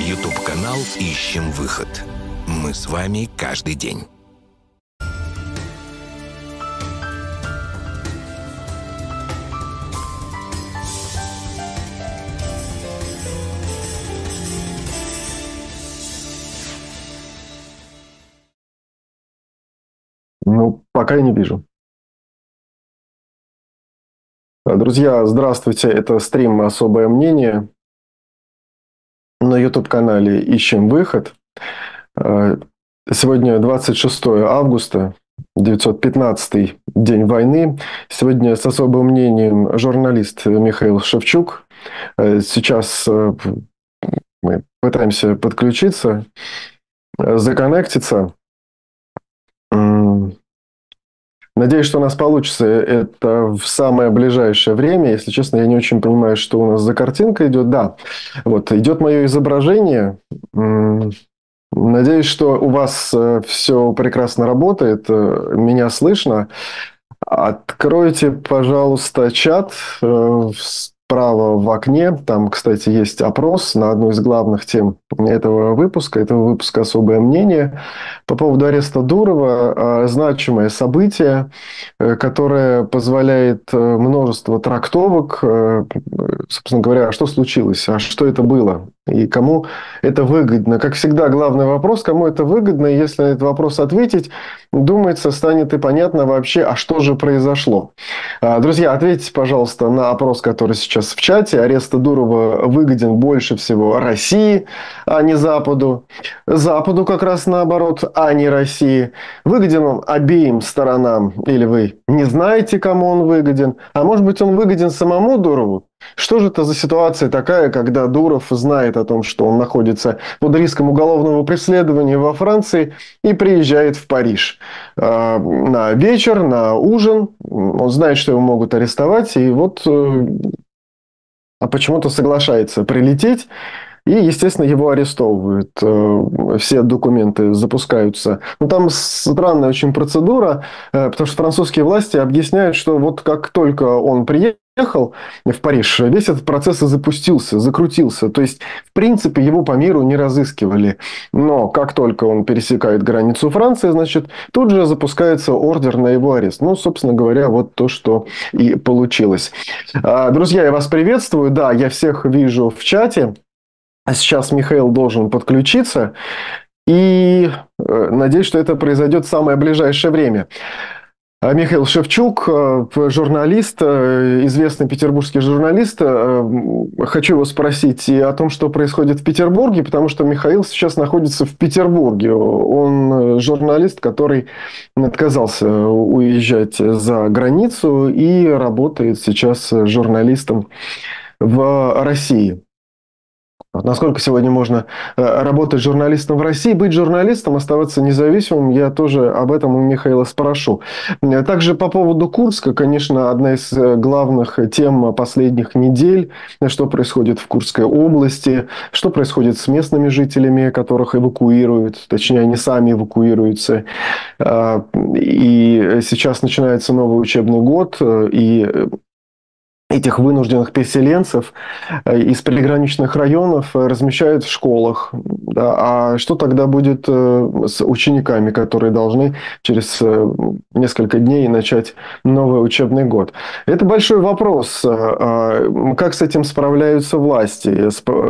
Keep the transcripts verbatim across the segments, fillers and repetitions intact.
Ютуб-канал «Ищем выход». Мы с вами каждый день. Ну, пока я не вижу. Друзья, здравствуйте. Это стрим «Особое мнение» на YouTube-канале «Ищем выход». Сегодня двадцать шестое августа, девятьсот пятнадцатый день войны. Сегодня с особым мнением журналист Михаил Шевчук. Сейчас мы пытаемся подключиться, законнектиться. Надеюсь, что у нас получится это в самое ближайшее время. Если честно, я не очень понимаю, что у нас за картинка идет. Да, вот идет мое изображение. Надеюсь, что у вас все прекрасно работает. Меня слышно. Откройте, пожалуйста, чат справа в окне. Там, кстати, есть опрос на одну из главных тем этого выпуска. Этого выпуска «Особое мнение». По поводу ареста Дурова. Значимое событие, которое позволяет множество трактовок. Собственно говоря, а что случилось? А что это было? И кому это выгодно? Как всегда, главный вопрос, кому это выгодно. И если на этот вопрос ответить, думается, станет и понятно вообще, а что же произошло. Друзья, ответьте, пожалуйста, на опрос, который сейчас в чате. Арест Дурова выгоден больше всего России, а не Западу. Западу как раз наоборот, а не России. Выгоден он обеим сторонам. Или вы не знаете, кому он выгоден. А может быть, он выгоден самому Дурову? Что же это за ситуация такая, когда Дуров знает о том, что он находится под риском уголовного преследования во Франции и приезжает в Париж э, на вечер, на ужин. Он знает, что его могут арестовать, и вот э, а почему-то соглашается прилететь. И, естественно, его арестовывают. Все документы запускаются. Но там странная очень процедура, потому что французские власти объясняют, что вот как только он приехал в Париж, весь этот процесс и запустился, закрутился. То есть, в принципе, его по миру не разыскивали. Но как только он пересекает границу Франции, значит, тут же запускается ордер на его арест. Ну, собственно говоря, вот то, что и получилось. Друзья, я вас приветствую. Да, я всех вижу в чате. А сейчас Михаил должен подключиться. И надеюсь, что это произойдет в самое ближайшее время. Михаил Шевчук, журналист, известный петербургский журналист. Хочу его спросить и о том, что происходит в Петербурге, потому что Михаил сейчас находится в Петербурге. Он журналист, который отказался уезжать за границу и работает сейчас журналистом в России. Насколько сегодня можно работать журналистом в России, быть журналистом, оставаться независимым, я тоже об этом у Михаила спрошу. Также по поводу Курска, конечно, одна из главных тем последних недель, что происходит в Курской области, что происходит с местными жителями, которых эвакуируют, точнее, они сами эвакуируются. И сейчас начинается новый учебный год, и этих вынужденных переселенцев из приграничных районов размещают в школах. Да, а что тогда будет с учениками, которые должны через несколько дней начать новый учебный год? Это большой вопрос. Как с этим справляются власти?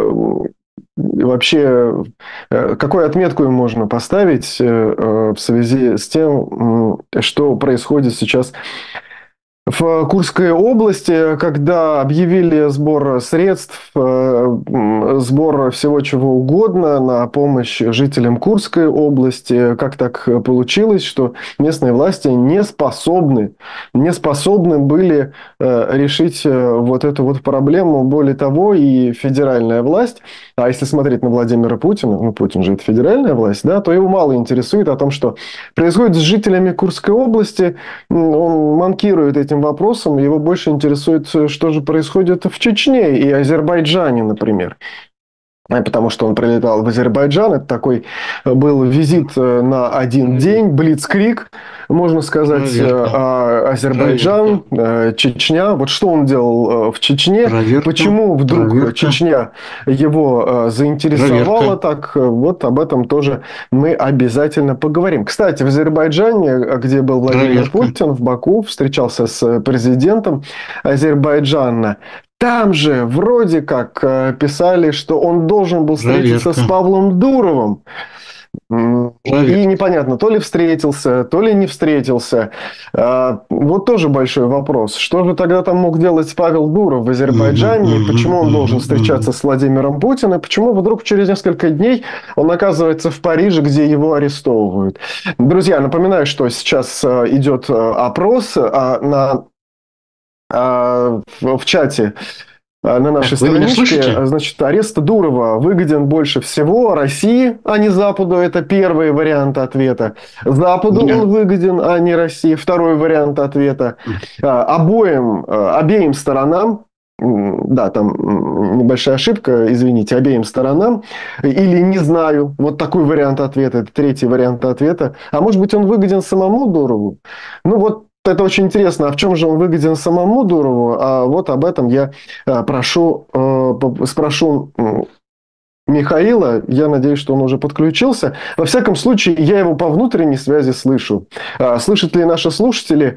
Вообще, какую отметку им можно поставить в связи с тем, что происходит сейчас в Курской области, когда объявили сбор средств, сбор всего чего угодно на помощь жителям Курской области, как так получилось, что местные власти не способны, не способны были решить вот эту вот проблему. Более того, и федеральная власть, а если смотреть на Владимира Путина, ну, Путин же это федеральная власть, да, то его мало интересует о том, что происходит с жителями Курской области. Он манкирует этим вопросом, его больше интересует, что же происходит в Чечне и Азербайджане, например. потому что он прилетал в Азербайджан. Это такой был визит на один день, блицкриг, можно сказать, Проверка. Азербайджан, Проверка. Чечня. Вот что он делал в Чечне, Проверка. почему вдруг Проверка. Чечня его заинтересовала Проверка. так, вот об этом тоже мы обязательно поговорим. Кстати, в Азербайджане, где был Владимир Проверка. Путин, в Баку встречался с президентом Азербайджана. Там же вроде как писали, что он должен был встретиться Проверка. с Павлом Дуровым. Проверка. И непонятно, то ли встретился, то ли не встретился. Вот тоже большой вопрос. Что же тогда там мог делать Павел Дуров в Азербайджане? Мгм, Почему он мгм, должен мгм, встречаться мгм. с Владимиром Путиным? Почему вдруг через несколько дней он оказывается в Париже, где его арестовывают? Друзья, напоминаю, что сейчас идет опрос на... в чате на нашей Так, вы меня страничке. слышите? Значит, арест Дурова выгоден больше всего России, а не Западу. Это первый вариант ответа. Западу Меня... он выгоден, а не России. Второй вариант ответа. Обоим, обеим сторонам, да, там небольшая ошибка, извините, обеим сторонам, или не знаю, вот такой вариант ответа, это третий вариант ответа. А может быть, он выгоден самому Дурову? Ну вот, это очень интересно, а в чем же он выгоден самому Дурову? А вот об этом я прошу, спрошу Михаила. Я надеюсь, что он уже подключился. Во всяком случае, я его по внутренней связи слышу. Слышат ли наши слушатели?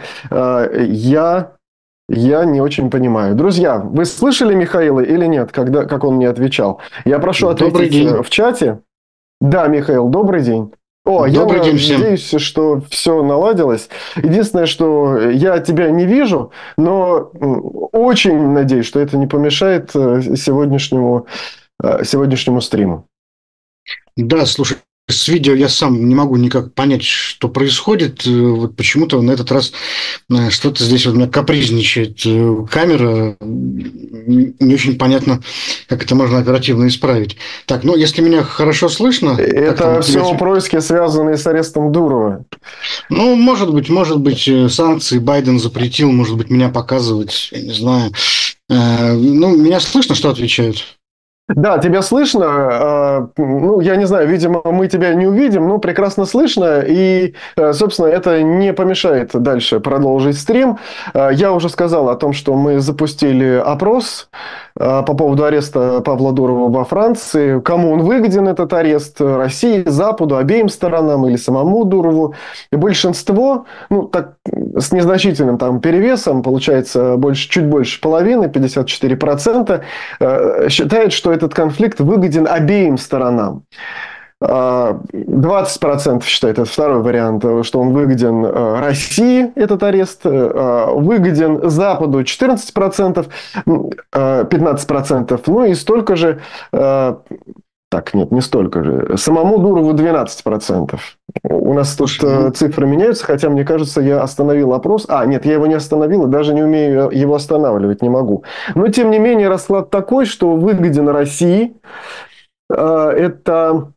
Я, я не очень понимаю. Друзья, вы слышали Михаила или нет, когда, как он мне отвечал? Я прошу Добрый ответить день. в чате. Да, Михаил, добрый день. О, Добрый я день всем. надеюсь, что все наладилось. Единственное, что я тебя не вижу, но очень надеюсь, что это не помешает сегодняшнему, сегодняшнему стриму. Да, слушай, с видео я сам не могу никак понять, что происходит. Вот почему-то на этот раз что-то здесь вот у меня капризничает камера. Не очень понятно, как это можно оперативно исправить. Так, ну, если меня хорошо слышно... Это все тебя... происки, связанные с арестом Дурова. Ну, может быть, может быть, санкции Байден запретил, может быть, меня показывать, я не знаю. Ну, меня слышно, что отвечают? Да, тебя слышно. Ну, я не знаю, видимо, мы тебя не увидим, но прекрасно слышно. И, собственно, это не помешает дальше продолжить стрим. Я уже сказал о том, что мы запустили опрос по поводу ареста Павла Дурова во Франции. Кому он выгоден, этот арест? России, Западу, обеим сторонам или самому Дурову? И большинство, ну, так, с незначительным там перевесом, получается, больше, чуть больше половины, пятьдесят четыре процента, считает, что этот конфликт выгоден обеим сторонам. двадцать процентов считает, это второй вариант, что он выгоден России, этот арест, выгоден Западу четырнадцать процентов, пятнадцать процентов, ну и столько же, так, нет, не столько же, самому Дурову двенадцать процентов. У нас тут Слушай, цифры меняются, хотя, мне кажется, я остановил опрос. А, нет, я его не остановил, и даже не умею его останавливать, не могу. Но, тем не менее, расклад такой, что выгоден России. Это...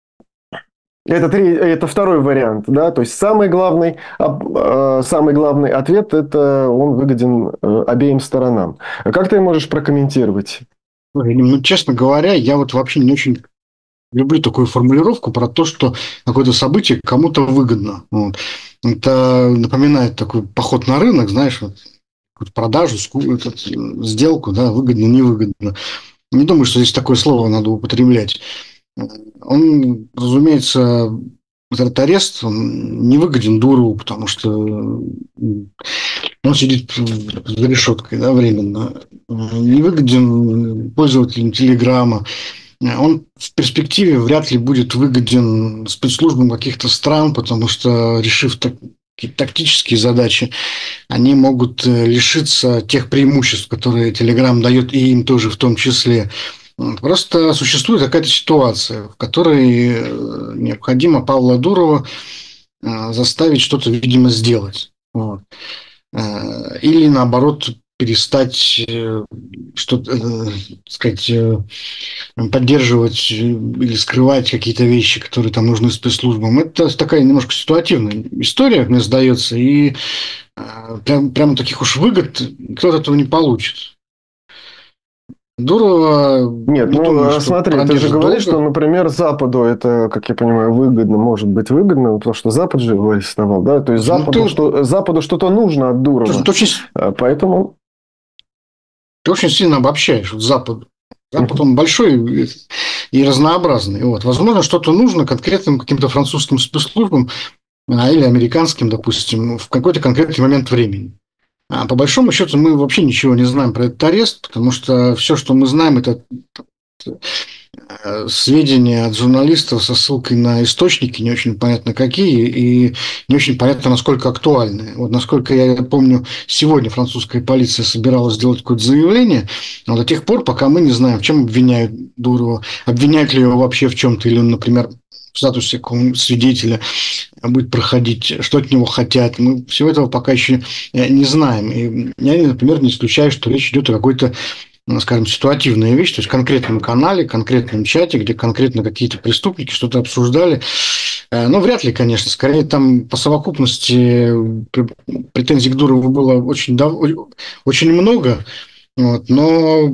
Это, три, это второй вариант, да, то есть самый главный, самый главный ответ – это он выгоден обеим сторонам. Как ты можешь прокомментировать? Ну, честно говоря, я вот вообще не очень люблю такую формулировку про то, что какое-то событие кому-то выгодно. Вот. Это напоминает такой поход на рынок, знаешь, вот, продажу, этот, сделку, да, выгодно, невыгодно. Не думаю, что здесь такое слово надо употреблять. Он, разумеется, этот арест он не выгоден Дурову, потому что он сидит за решеткой, да, временно. Не выгоден пользователям Телеграма. Он в перспективе вряд ли будет выгоден спецслужбам каких-то стран, потому что, решив так, тактические задачи, они могут лишиться тех преимуществ, которые Телеграм дает, и им тоже в том числе. Просто существует какая-то ситуация, в которой необходимо Павла Дурова заставить что-то, видимо, сделать. Вот. Или, наоборот, перестать что-то, сказать, поддерживать или скрывать какие-то вещи, которые там нужны спецслужбам. Это такая немножко ситуативная история, мне сдается, и прям, прямо таких уж выгод кто-то этого не получит. Дурова, Нет, не ну думаю, что смотри, ты же продержит говоришь, долго. что, например, Западу это, как я понимаю, выгодно, может быть выгодно, потому что Запад же его арестовал, да? То есть Слушай, ну Западу, ты, что, Западу что-то нужно от слушай, ну Дурова, ты очень, А, поэтому... ты очень сильно обобщаешь вот Запад. Запад, Мгм. он большой и и разнообразный. Вот. Возможно, что-то нужно конкретным каким-то французским спецслужбам а, или американским, допустим, в какой-то конкретный момент времени. А по большому счету мы вообще ничего не знаем про этот арест, потому что все, что мы знаем, это э, сведения от журналистов со ссылкой на источники, не очень понятно какие, и не очень понятно, насколько актуальные. Вот насколько я помню, сегодня французская полиция собиралась сделать какое-то заявление, но до тех пор, пока мы не знаем, в чем обвиняют Дурова, обвиняют ли его вообще в чем-то, или он, например, в статусе какого-нибудь свидетеля будет проходить, что от него хотят. Мы всего этого пока еще не знаем. И я, например, не исключаю, что речь идет о какой-то, ну, скажем, ситуативная вещь, то есть в конкретном канале, конкретном чате, где конкретно какие-то преступники что-то обсуждали. Ну, вряд ли, конечно. Скорее, там по совокупности претензий к Дурову было очень, очень много. Вот, но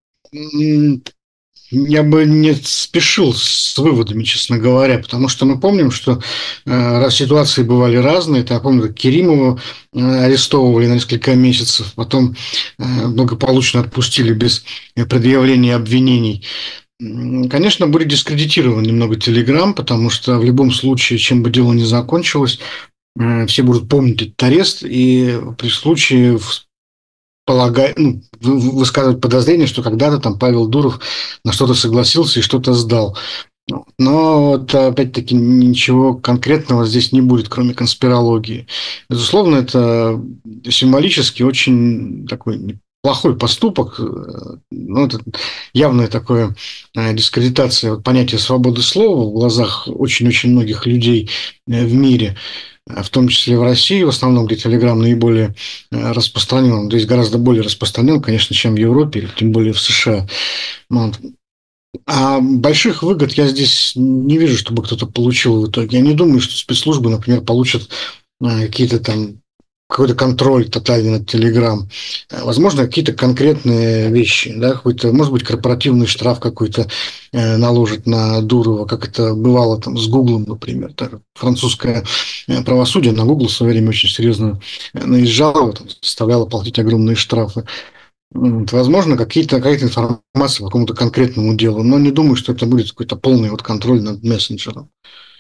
я бы не спешил с выводами, честно говоря, потому что мы помним, что э, ситуации бывали разные. Я помню, как Керимова э, арестовывали на несколько месяцев, потом э, благополучно отпустили без предъявления обвинений. Конечно, будет дискредитирован немного Телеграм, потому что в любом случае, чем бы дело ни закончилось, э, все будут помнить этот арест, и при случае полагать, ну, высказывать подозрение, что когда-то там Павел Дуров на что-то согласился и что-то сдал. Но вот, опять-таки ничего конкретного здесь не будет, кроме конспирологии. Безусловно, это символически очень такой плохой поступок. Ну, это явная такая дискредитация понятия свободы слова в глазах очень-очень многих людей в мире, в том числе в России, в основном, где Телеграм наиболее распространен, то есть гораздо более распространен, конечно, чем в Европе, или тем более в США. Вот. А больших выгод я здесь не вижу, чтобы кто-то получил в итоге. Я не думаю, что спецслужбы, например, получат какие-то там какой-то контроль тотальный над Телеграм. Возможно, какие-то конкретные вещи, да, какой-то, может быть, корпоративный штраф какой-то э, наложит на Дурова, как это бывало там с Гуглом, например. Так, французское правосудие на Гугл в свое время очень серьезно наезжало, там, заставляло платить огромные штрафы. Возможно, какие-то, какая-то информация по какому-то конкретному делу, но не думаю, что это будет какой-то полный вот контроль над мессенджером.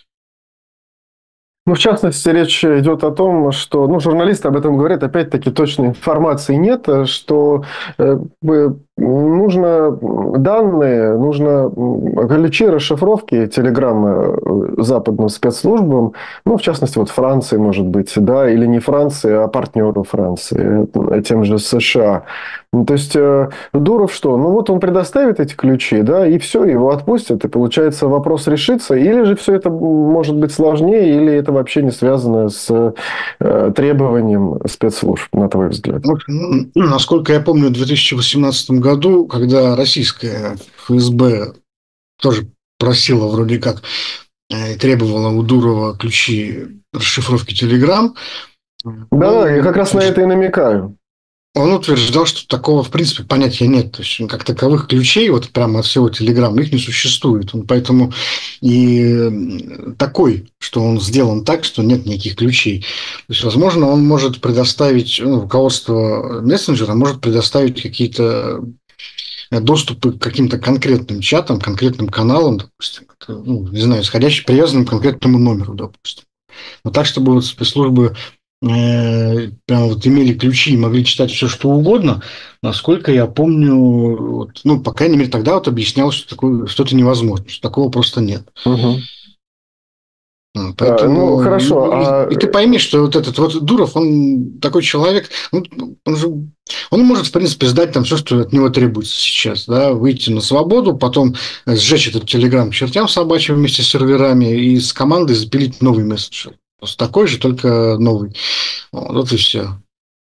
Ну, в частности, речь идет о том, что, ну, журналисты об этом говорят, опять-таки, точной информации нет, что э, нужно данные, нужно ключи расшифровки телеграммы западным спецслужбам, ну, в частности, вот Франции, может быть, да, или не Франции, а партнеру Франции, тем же США. То есть, Дуров что? Ну, вот он предоставит эти ключи, да, и все, его отпустят, и, получается, вопрос решится. Или же все это может быть сложнее, или это вообще не связано с э, требованием спецслужб, на твой взгляд? Ну, насколько я помню, в две тысячи восемнадцатом году, когда российская эф эс бэ тоже просила вроде как, э, требовала у Дурова ключи расшифровки Телеграм. Да, я как раз на это и намекаю. Он утверждал, что такого, в принципе, понятия нет. То есть, как таковых ключей, вот прямо от всего Телеграма, их не существует. Он поэтому и такой, что он сделан так, что нет никаких ключей. То есть, возможно, он может предоставить, ну, руководство мессенджера может предоставить какие-то доступы к каким-то конкретным чатам, конкретным каналам, допустим, ну, не знаю, исходящим, привязанным к конкретному номеру, допустим. Но так, чтобы вот спецслужбы прям вот имели ключи и могли читать все, что угодно, насколько я помню, вот, ну, по крайней мере, тогда вот объяснялось, что такое, что это невозможно, что такого просто нет. Угу. Поэтому, ну, хорошо. И, а... и ты пойми, что вот этот вот Дуров, он такой человек, ну, он же, он может, в принципе, сдать там все, что от него требуется сейчас, да, выйти на свободу, потом сжечь этот Телеграм к чертям собачьим вместе с серверами и с командой запилить новый мессенджер. Просто такой же, только новый. Вот, вот и все.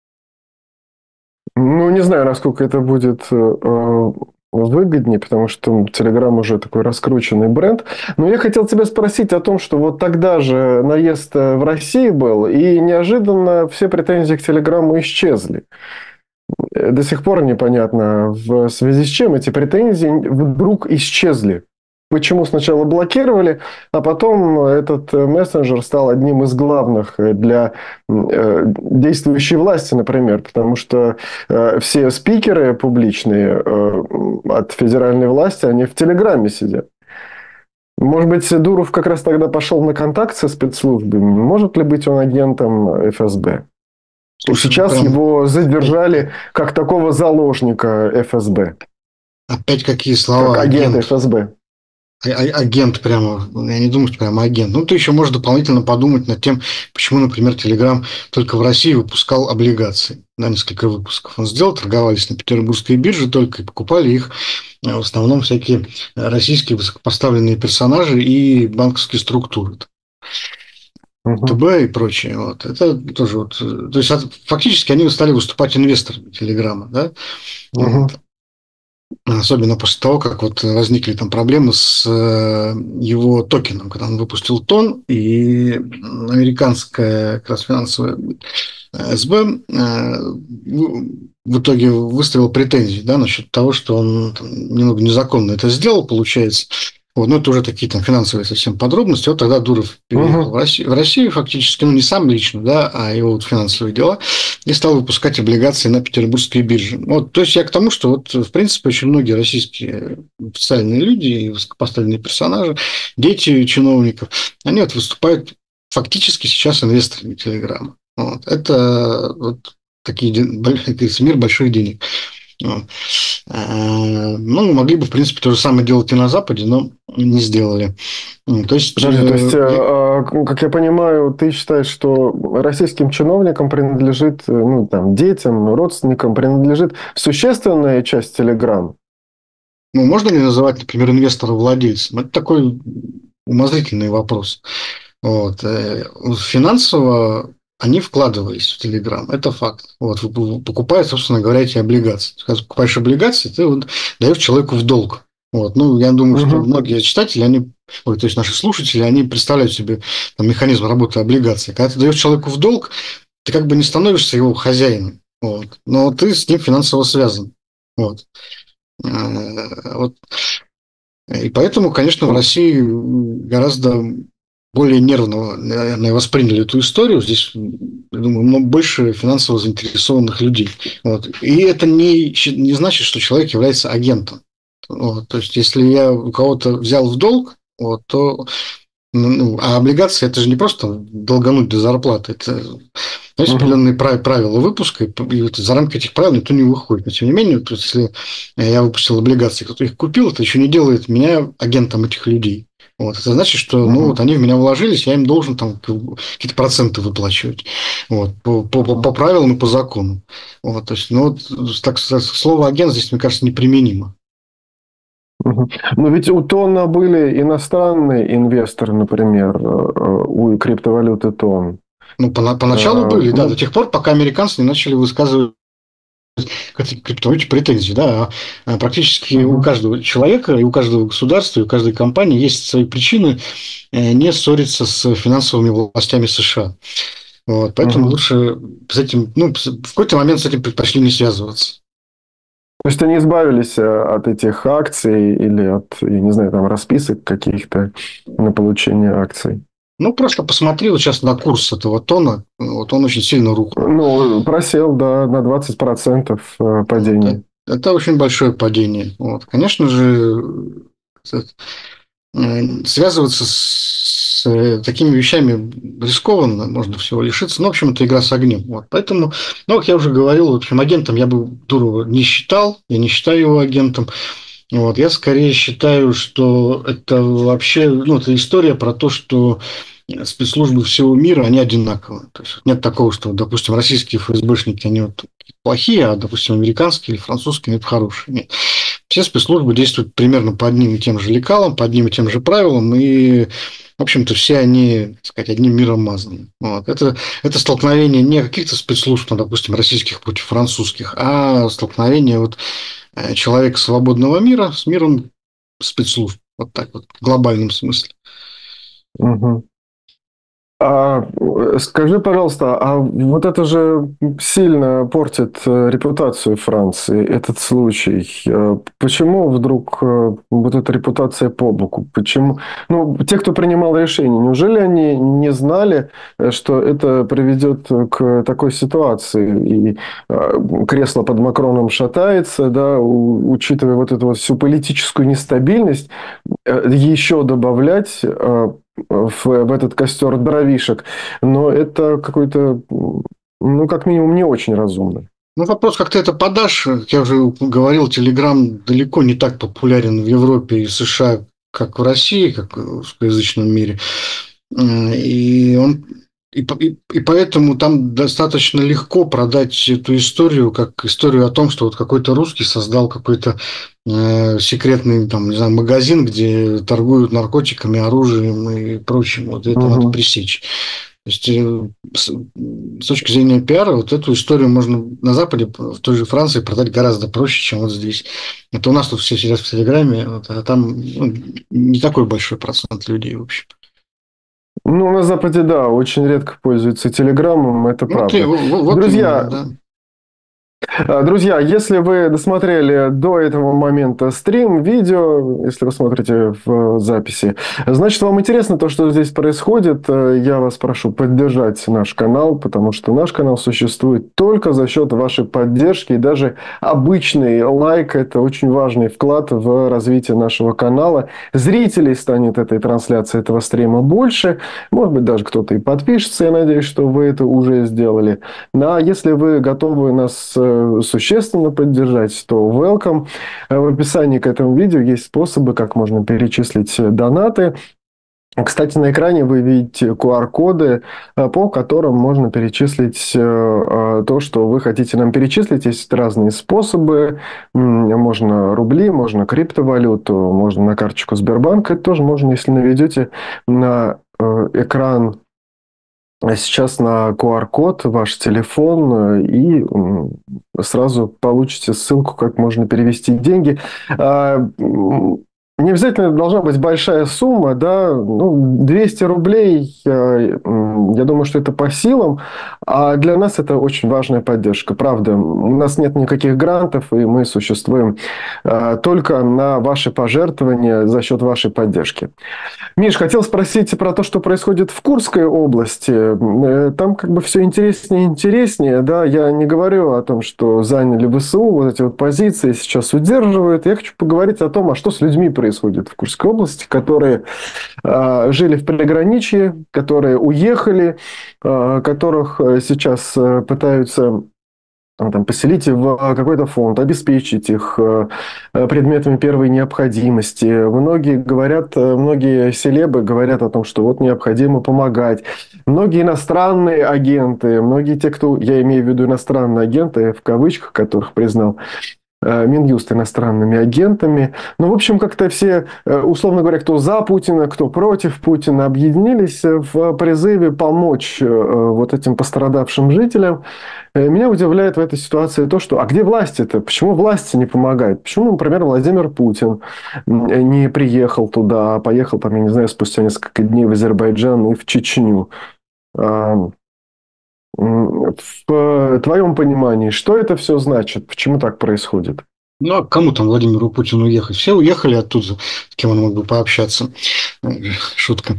Ну, не знаю, насколько это будет э, выгоднее, потому что Telegram уже такой раскрученный бренд. Но я хотел тебя спросить о том, что вот тогда же наезд в России был, и неожиданно все претензии к Телеграму исчезли. до сих пор непонятно, в связи с чем эти претензии вдруг исчезли. Почему сначала блокировали, а потом этот мессенджер стал одним из главных для действующей власти, например, потому что все спикеры публичные от федеральной власти, они в Телеграме сидят. Может быть, Дуров как раз тогда пошел на контакт со спецслужбами? Может ли быть он агентом эф эс бэ? Слушай, сейчас прям... его задержали как такого заложника эф эс бэ. Опять какие слова? Как агент, агент. эф эс бэ. Агент прямо, я не думаю, что прямо агент. Ну, ты еще можешь дополнительно подумать над тем, почему, например, Telegram только в России выпускал облигации на несколько выпусков. Он сделал, торговались на петербургской бирже только и покупали их в основном всякие российские высокопоставленные персонажи и банковские структуры. Uh-huh. ТБ и прочее. Вот. Это тоже вот... То есть, фактически они стали выступать инвесторами Телеграма, да? Uh-huh. Вот. Особенно после того, как вот возникли там проблемы с его токеном, когда он выпустил тон, и американская как раз финансовая эс бэ в итоге выставил претензии, да, насчет того, что он там, немного незаконно это сделал, получается. Вот, ну, это уже такие там финансовые совсем подробности. Вот тогда Дуров переехал uh-huh. в, Россию, в Россию фактически, ну, не сам лично, да, а его вот финансовые дела, и стал выпускать облигации на петербургской бирже. Вот, то есть я к тому, что вот, в принципе, очень многие российские официальные люди и высокопоставленные персонажи, дети чиновников, они вот выступают фактически сейчас инвесторами Телеграма. Вот. Это вот такие, мир больших денег. Вот. Ну, могли бы, в принципе, то же самое делать и на Западе, но не сделали. То есть, Подожди, то есть, я... как я понимаю, ты считаешь, что российским чиновникам принадлежит, ну, там, детям, родственникам принадлежит существенная часть Телеграм? Ну, можно ли называть, например, инвестора владельцем? Это такой умозрительный вопрос. Вот. Финансово они вкладывались в Телеграм, это факт. Вот, покупают, собственно говоря, эти облигации. Когда покупаешь облигации, ты вот даешь человеку в долг. Вот. Ну, я думаю, uh-huh. что многие читатели, они, ой, то есть наши слушатели, они представляют себе там, механизм работы облигаций. Когда ты даешь человеку в долг, ты как бы не становишься его хозяином, вот, но ты с ним финансово связан. Вот. Вот. И поэтому, конечно, в России гораздо более нервно, наверное, восприняли эту историю. Здесь, я думаю, больше финансово заинтересованных людей. Вот. И это не, не значит, что человек является агентом. Вот. То есть, если я у кого-то взял в долг, вот, то... Ну, а облигации – это же не просто долгануть до зарплаты. Это, знаете, определенные uh-huh. правила выпуска, и вот за рамки этих правил никто не выходит. Но, тем не менее, вот, если я выпустил облигации, кто-то их купил, это еще не делает меня агентом этих людей. Вот. Это значит, что uh-huh. ну, вот они в меня вложились, я им должен там какие-то проценты выплачивать. Вот, по, по, по, по правилам и по закону. Вот, то есть, ну, вот, так, слово «агент» здесь, мне кажется, неприменимо. Но ведь у Тона были иностранные инвесторы, например, у криптовалюты Тон. Ну, поначалу а, были, ну... да, до тех пор, пока американцы не начали высказывать к этой криптовалюте претензии, да. Практически uh-huh. у каждого человека, и у каждого государства, и у каждой компании есть свои причины не ссориться с финансовыми властями США. Вот, поэтому uh-huh. лучше с этим, ну, в какой-то момент с этим предпочли не связываться. То есть они избавились от этих акций или от, я не знаю, там расписок каких-то на получение акций? Ну, просто посмотри вот сейчас на курс этого Тона. Вот он очень сильно рухнул. Ну, просел, да, на двадцать процентов падения. Это, это очень большое падение. Вот. Конечно же, связываться с такими вещами рискованно, можно всего лишиться. Ну, в общем, это игра с огнем. Вот. Поэтому, ну, как я уже говорил, в общем, агентом я бы Дурова не считал, я не считаю его агентом. Вот. Я скорее считаю, что это вообще, ну, это история про то, что спецслужбы всего мира, они одинаковые. То есть нет такого, что, допустим, российские эф эс бэшники, они вот плохие, а, допустим, американские или французские, это хорошие. Нет. Все спецслужбы действуют примерно по одним и тем же лекалам, по одним и тем же правилам, и, в общем-то, все они, так сказать, одним миром мазаны. Вот. Это, это столкновение не каких-то спецслужб, ну, допустим, российских против французских, а столкновение вот человека свободного мира с миром спецслужб. Вот так вот, в глобальном смысле. Угу. А скажи, пожалуйста, а вот это же сильно портит э, репутацию Франции, этот случай. Э, Почему вдруг э, вот эта репутация по боку? Почему? Ну, те, кто принимал решение, неужели они не знали, э, что это приведет к такой ситуации? И э, кресло под Макроном шатается, да, у- учитывая вот эту вот всю политическую нестабильность, э, еще добавлять э, в, в этот костер дровишек, но это какой-то, ну, как минимум, не очень разумно. Ну, вопрос, как ты это подашь. Как я уже говорил, Телеграм далеко не так популярен в Европе и США, как в России, как в русскоязычном мире. М, И он и, по- и, и поэтому там достаточно легко продать эту историю, как историю о том, что вот какой-то русский создал какой-то э, секретный, там, не знаю, магазин, где торгуют наркотиками, оружием и прочим. Вот это надо Мгм. пресечь. То есть, э, с, с точки зрения пиара, вот эту историю можно на Западе, в той же Франции, продать гораздо проще, чем вот здесь. Это у нас тут все сидят в Телеграме, вот, а там ну, не такой большой процент людей, в общем. Ну, на Западе, да, очень редко пользуются Телеграмом, это Вот, и, правда. вот именно, Друзья, да. А, Друзья, если вы досмотрели до этого момента стрим, видео, если вы смотрите в записи, значит, вам интересно то, что здесь происходит. Э, Я вас прошу поддержать наш канал, потому что наш канал существует только за счет вашей поддержки. И даже обычный лайк – это очень важный вклад в развитие нашего канала. Зрителей станет этой трансляции, этого стрима больше. Может быть, даже кто-то и подпишется. Я надеюсь, что вы это уже сделали. Ну, а если вы готовы нас э, существенно поддержать, то welcome. Э, В описании к этому видео есть способы, как можно перечислить э, донаты. Кстати, на экране вы видите ку ар-коды, э, по которым можно перечислить э, э, то, что вы хотите нам перечислить. Есть разные способы. М, Можно рубли, можно криптовалюту, можно на карточку Сбербанка. Это тоже можно, если наведете на э, экран а сейчас на ку ар-код ваш телефон, э, и м, сразу получите ссылку, как можно перевести деньги. А, м, Не обязательно должна быть большая сумма, да, ну, двести рублей, э, м, я думаю, что это по силам, а для нас это очень важная поддержка, правда. У нас нет никаких грантов, и мы существуем э, только на ваши пожертвования за счет вашей поддержки. Миш, хотел спросить про то, что происходит в Курской области. Э, Там как бы все интереснее и интереснее. Да, я не говорю о том, что заняли вэ эс у, вот эти вот позиции сейчас удерживают. Я хочу поговорить о том, а что с людьми происходит в Курской области, которые э, жили в приграничье, которые уехали, э, которых э, сейчас э, пытаются а, там, поселить в какой-то фонд, обеспечить их э, предметами первой необходимости. Многие говорят, э, многие селебы говорят о том, что вот необходимо помогать. Многие иностранные агенты, многие те, кто, я имею в виду иностранные агенты, в кавычках, которых признал э, Минюст иностранными агентами. Ну, в общем, как-то все, э, условно говоря, кто за Путина, кто против Путина, объединились в призыве помочь э, вот этим пострадавшим жителям. Э, Меня удивляет в этой ситуации то, что... А где власти-то? Почему власти не помогают? Почему, например, Владимир Путин м, не приехал туда, а поехал, там, я не знаю, спустя несколько дней в Азербайджан и в Чечню? А, м, В твоем понимании, что это все значит? Почему так происходит? Ну, а кому там Владимиру Путину уехать? Все уехали оттуда, с кем он мог бы пообщаться. Э, Шутка.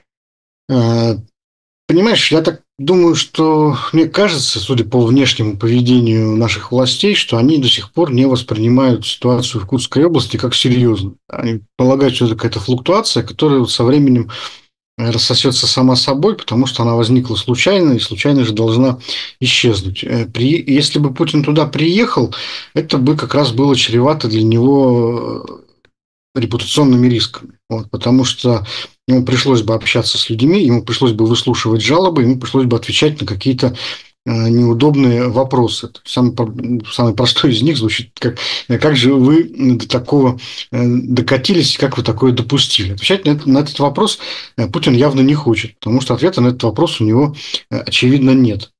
Э, Понимаешь, я так думаю, что мне кажется, судя по внешнему поведению наших властей, что они до сих пор не воспринимают ситуацию в Курской области как серьезно. Они полагают, что это какая-то флуктуация, которая со временем рассосется сама собой, потому что она возникла случайно и случайно же должна исчезнуть. Э, При... Если бы Путин туда приехал, это бы как раз было чревато для него репутационными рисками. Вот, потому что ему пришлось бы общаться с людьми, ему пришлось бы выслушивать жалобы, ему пришлось бы отвечать на какие-то э, неудобные вопросы. Самый, самый простой из них звучит как «Как же вы до такого э, докатились, как вы такое допустили?» Отвечать на, это, на этот вопрос э, Путин явно не хочет, потому что ответа на этот вопрос у него, э, очевидно, нет.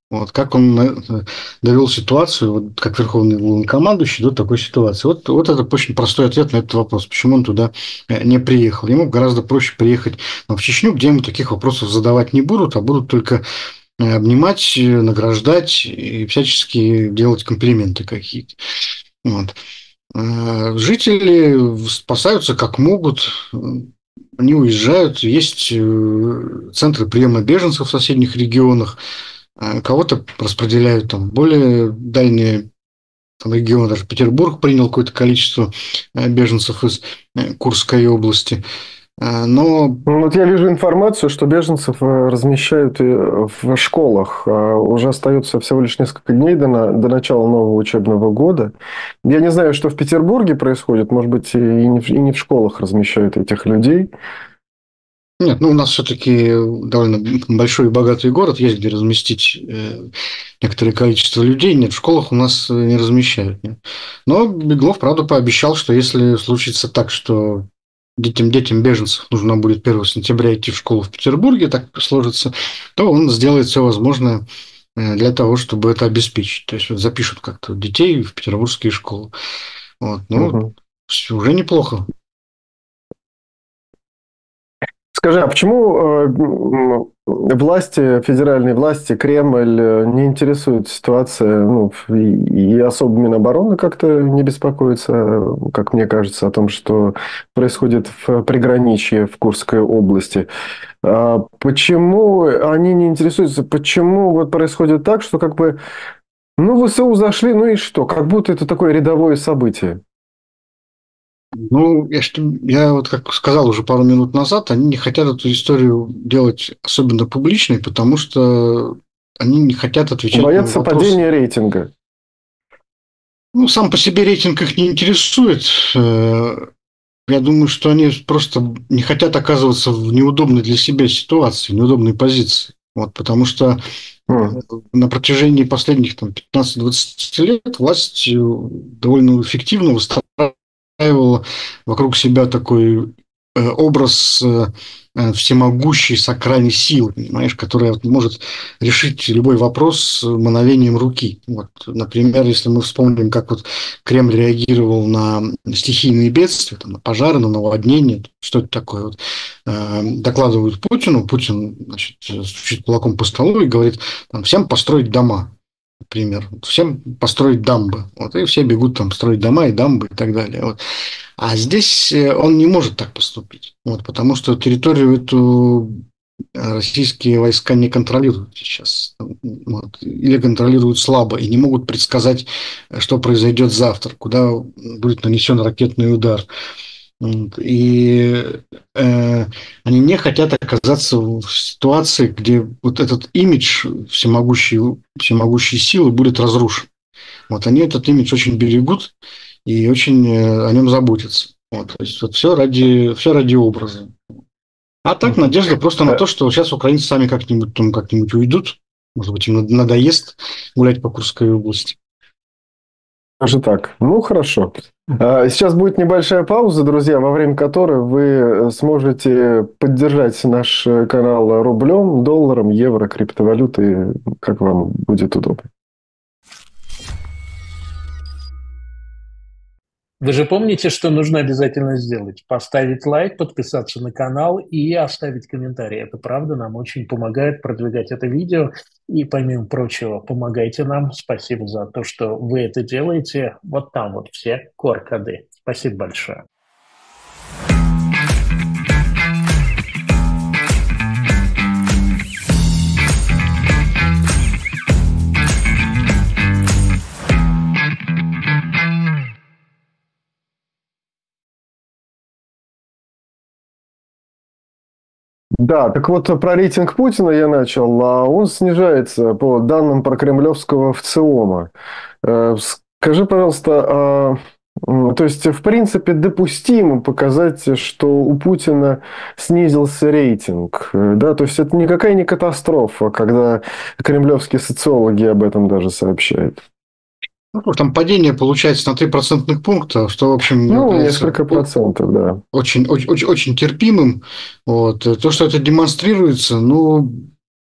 Вот, как он э, довел ситуацию, вот, как верховный главнокомандующий, до такой ситуации. Вот, вот это очень простой ответ на этот вопрос, почему он туда э, не приехал. Ему гораздо проще приехать в Чечню, где ему таких вопросов задавать не будут, а будут только э, обнимать, э, награждать и всячески делать комплименты какие-то. Вот. Э, Жители спасаются как могут, они уезжают, есть э, центры приема беженцев в соседних регионах, а кого-то распределяют там в более дальние там, регионы. Даже Петербург принял какое-то количество э, беженцев из э, Курской области. А, Но Ну, вот я вижу информацию, что беженцев э, размещают и в школах. А уже остается всего лишь несколько дней до, на- до начала нового учебного года. Я не знаю, что в Петербурге происходит. Может быть, и не в, и не в школах размещают этих людей. нет, ну у нас все-таки довольно большой и богатый город, есть где разместить э, некоторое количество людей. Нет, в школах у нас э, не размещают. Нет. Но Беглов, правда, пообещал, что если случится так, что детям, детям беженцев нужно будет первого сентября идти в школу в Петербурге, так сложится, то он сделает все возможное э, для того, чтобы это обеспечить. То есть вот запишут как-то детей в петербургские школы. Вот. Ну, Мгм. уже неплохо. Скажи, а почему э, м, власти, федеральные власти, Кремль э, не интересует ситуация, ну, и, и особо Минобороны как-то не беспокоится, э, как мне кажется, о том, что происходит в приграничье в Курской области. А почему они не интересуются? Почему вот происходит так, что как бы, ну, в ВСУ зашли, ну и что? Как будто это такое рядовое событие. Ну, я, что- я вот как сказал уже пару минут назад, они не хотят эту историю делать особенно публичной, потому что они не хотят отвечать на Боятся вопросы. падения рейтинга. Ну, сам по себе рейтинг их не интересует. Э, Я думаю, что они просто не хотят оказываться в неудобной для себя ситуации, неудобной позиции. Вот, потому что э, М. на протяжении последних там, пятнадцати-двадцати лет власть э, довольно эффективно выстраивала вокруг себя такой э, образ э, э, всемогущей сакральной силы, понимаешь, которая вот может решить любой вопрос мановением руки. Вот, например, если мы вспомним, как вот Кремль реагировал на стихийные бедствия, там, на пожары, на наводнения, что это такое, вот, э, докладывают Путину, Путин, значит, стучит кулаком по столу и говорит, там, всем построить дома, например, всем построить дамбы, вот, и все бегут там строить дома и дамбы и так далее. Вот. А здесь э, он не может так поступить, вот, потому что территорию эту э, российские войска не контролируют сейчас, вот, или контролируют слабо и не могут предсказать, э, что произойдет завтра, куда будет нанесен ракетный удар. Вот, и э, они не хотят оказаться в ситуации, где вот этот имидж всемогущей, всемогущей силы будет разрушен. Вот они этот имидж очень берегут и очень э, о нем заботятся. Вот, то есть вот все ради, все ради образа. А так надежда просто на Э, то, что сейчас украинцы сами как-нибудь там как-нибудь уйдут. Может быть, им надоест гулять по Курской области. Даже так. Ну, хорошо. А, Сейчас будет небольшая пауза, друзья, во время которой вы э, сможете поддержать наш э, канал рублем, долларом, евро, криптовалютой, как вам будет удобно. Вы же помните, что нужно обязательно сделать? Поставить лайк, подписаться на канал и оставить комментарий. Это правда нам очень помогает продвигать это видео. И помимо прочего, помогайте нам. Спасибо за то, что вы это делаете. Вот там вот все ку ар-коды. Спасибо большое. Да, так вот про рейтинг Путина я начал, а он снижается по данным прокремлевского ВЦИОМа. Э, Скажи, пожалуйста, а, м, то есть, в принципе, допустимо показать, что у Путина снизился рейтинг, э, да, то есть это никакая не катастрофа, когда кремлевские социологи об этом даже сообщают. Ну, там падение получается на три процентных пункта, что, в общем, Ну, является несколько процентов, да. очень, очень, очень, очень терпимым. Вот. То, что это демонстрируется, ну,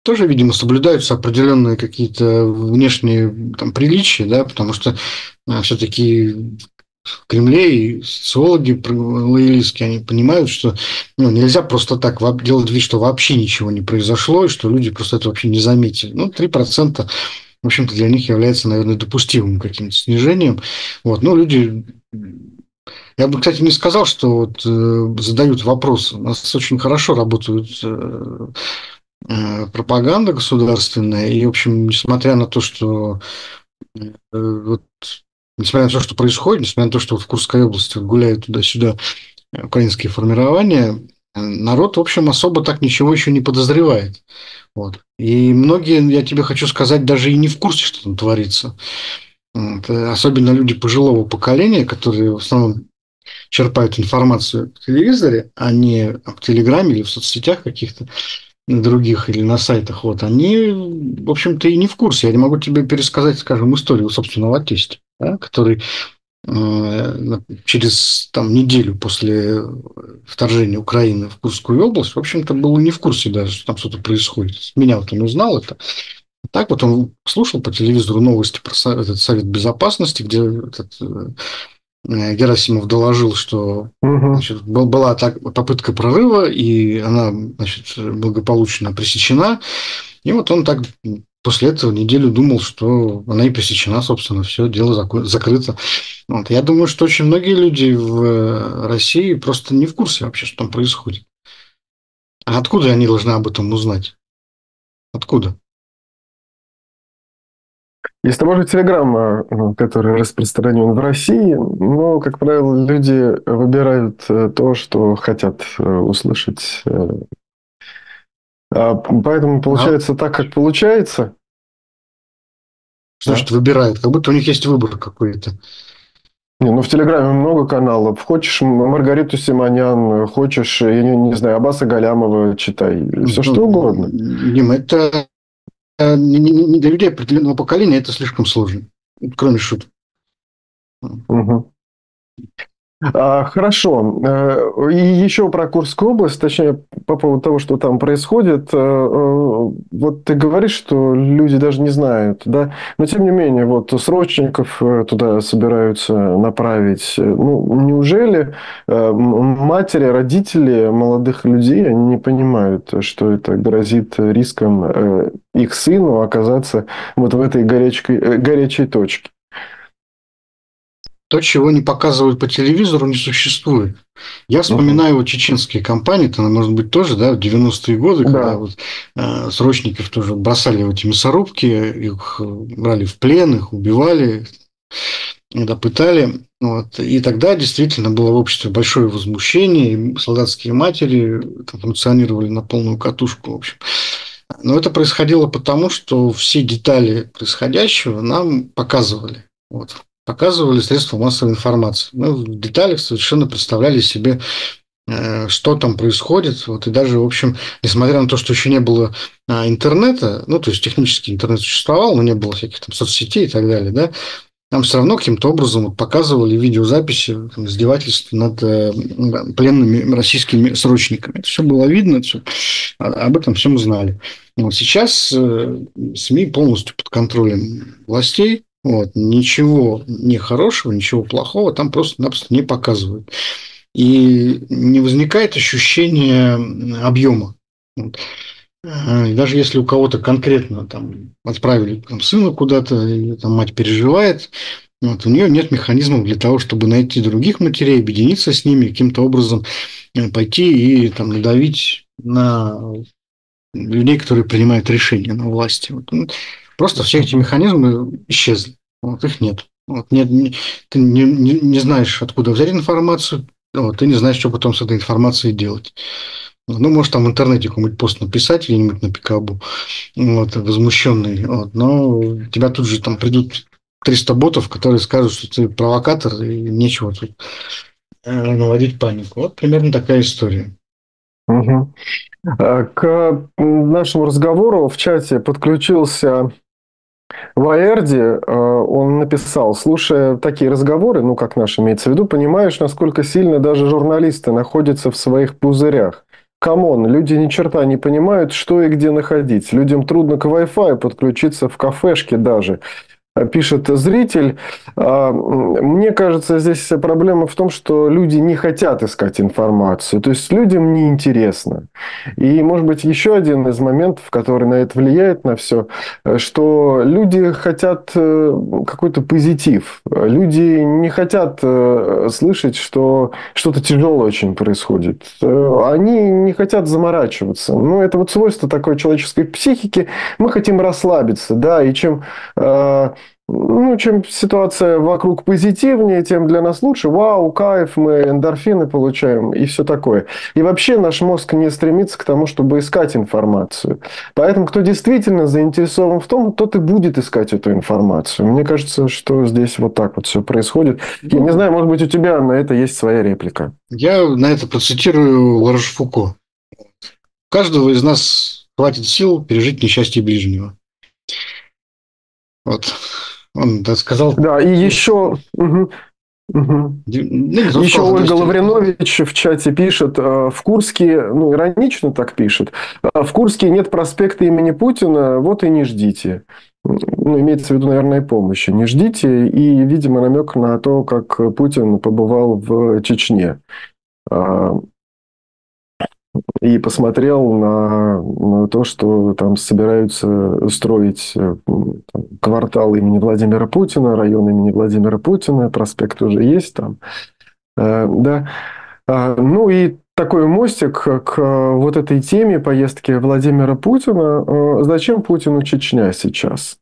тоже, видимо, соблюдаются определенные какие-то внешние там приличия, да, потому что все-таки в Кремле и социологи лоялистские, они понимают, что ну, нельзя просто так делать вид, что вообще ничего не произошло, и что люди просто это вообще не заметили. Ну, три процента, в общем-то, для них является, наверное, допустимым каким-то снижением. Вот. Но люди... Я бы, кстати, не сказал, что вот, э, задают вопросы. У нас очень хорошо работают э, э, пропаганда государственная, и, в общем, несмотря на то, что э, вот, несмотря на то, что происходит, несмотря на то, что вот в Курской области гуляют туда-сюда украинские формирования, народ, в общем, особо так ничего еще не подозревает. Вот. И многие, я тебе хочу сказать, даже и не в курсе, что там творится. Вот. Особенно люди пожилого поколения, которые в основном черпают информацию в телевизоре, а не в Телеграме или в соцсетях каких-то других или на сайтах, вот, они, в общем-то, и не в курсе. Я не могу тебе пересказать, скажем, историю собственного тестя, да, который э, через там, неделю после вторжения Украины в Курскую область, в общем-то, был не в курсе даже, что там что-то происходит. Меня вот он узнал это. Так вот он слушал по телевизору новости про этот Совет Безопасности, где этот Герасимов доложил, что угу. значит, была так, попытка прорыва, и она, значит, благополучно пресечена. И вот он так после этого неделю думал, что она и пресечена, собственно, все, дело закрыто. Вот. Я думаю, что очень многие люди в России просто не в курсе вообще, что там происходит. А откуда они должны об этом узнать? Откуда? Есть того же Телеграм, который распространен в России, но, как правило, люди выбирают то, что хотят услышать. Поэтому получается а? так, как получается. Что значит да? выбирают? Как будто у них есть выбор какой-то. Не, ну в Телеграме много каналов. Хочешь Маргариту Симонян, хочешь, я не, не знаю, Аббаса Галямова читай. Все ну, что угодно. Дима, это... Для людей определенного поколения это слишком сложно, кроме шуток. Угу. А, хорошо. И еще про Курскую область, точнее, по поводу того, что там происходит. Вот ты говоришь, что люди даже не знают, да? Но, тем не менее, вот срочников туда собираются направить. Ну, неужели матери, родители молодых людей, они не понимают, что это грозит риском их сыну оказаться вот в этой горячей, горячей точке? То, чего не показывают по телевизору, не существует. Я вспоминаю uh-huh. вот чеченские кампании, это, может быть, тоже, да, в девяностые годы, да. когда вот, э, срочников тоже бросали в эти мясорубки, их брали в плен, их убивали, иногда пытали. Вот. И тогда действительно было в обществе большое возмущение, и солдатские матери функционировали на полную катушку, в общем. Но это происходило потому, что все детали происходящего нам показывали. Вот. Показывали средства массовой информации. Мы в деталях совершенно представляли себе, что там происходит. Вот, и даже, в общем, несмотря на то, что еще не было интернета, ну, то есть технически интернет существовал, но не было всяких там соцсетей и так далее, да, нам все равно каким-то образом вот показывали видеозаписи там, издевательств над э, пленными российскими срочниками. Это все было видно, все, об этом все мы знали. Вот сейчас э, СМИ полностью под контролем властей. Вот, ничего нехорошего, ничего плохого там просто-напросто не показывают. И не возникает ощущения объема. Вот. И даже если у кого-то конкретно там, отправили там, сына куда-то, или там, мать переживает, вот, у нее нет механизмов для того, чтобы найти других матерей, объединиться с ними, каким-то образом пойти и там, надавить на людей, которые принимают решения на власти. Вот. Просто все эти механизмы исчезли. Вот, их нет. Вот, нет не, ты не, не, не знаешь, откуда взять информацию, вот, ты не знаешь, что потом с этой информацией делать. Ну, может, там в интернете какой-нибудь пост написать где-нибудь на Пикабу, вот, возмущенный, вот, но тебя тут же там придут триста ботов, которые скажут, что ты провокатор, и нечего тут наводить панику. Вот примерно такая история. Угу. К нашему разговору в чате подключился Ваерди. Он написал: слушая такие разговоры, ну, как наш имеется в виду, понимаешь, насколько сильно даже журналисты находятся в своих пузырях. камон, люди ни черта не понимают, что и где находить. Людям трудно к Wi-Fi подключиться в кафешке даже. Пишет зритель. Мне кажется, здесь проблема в том, что люди не хотят искать информацию. То есть, людям неинтересно. И, может быть, еще один из моментов, который на это влияет, на все, что люди хотят какой-то позитив. Люди не хотят слышать, что что-то тяжелое очень происходит. Они не хотят заморачиваться. Ну, это вот свойство такой человеческой психики. Мы хотим расслабиться, да, и чем... Ну, чем ситуация вокруг позитивнее, тем для нас лучше. Вау, кайф, мы эндорфины получаем и все такое. И вообще наш мозг не стремится к тому, чтобы искать информацию. Поэтому, кто действительно заинтересован в том, тот и будет искать эту информацию. Мне кажется, что здесь вот так вот все происходит. Я не знаю, может быть, у тебя на это есть своя реплика. Я на это процитирую Ларош Фуко. У каждого из нас хватит сил пережить несчастье ближнего. Вот. Он да, сказал... Да, и еще... Угу. Угу. Еще сказал, Ольга Лавринович в чате пишет, в Курске, ну, иронично так пишет, в Курске нет проспекта имени Путина, вот и не ждите. Ну, имеется в виду, наверное, помощи. Не ждите. И, видимо, намек на то, как Путин побывал в Чечне. И посмотрел на, на то, что там собираются строить там, квартал имени Владимира Путина, район имени Владимира Путина, проспект уже есть там. Э, да. А, ну и такой мостик к вот этой теме поездки Владимира Путина. Зачем Путину Чечня сейчас?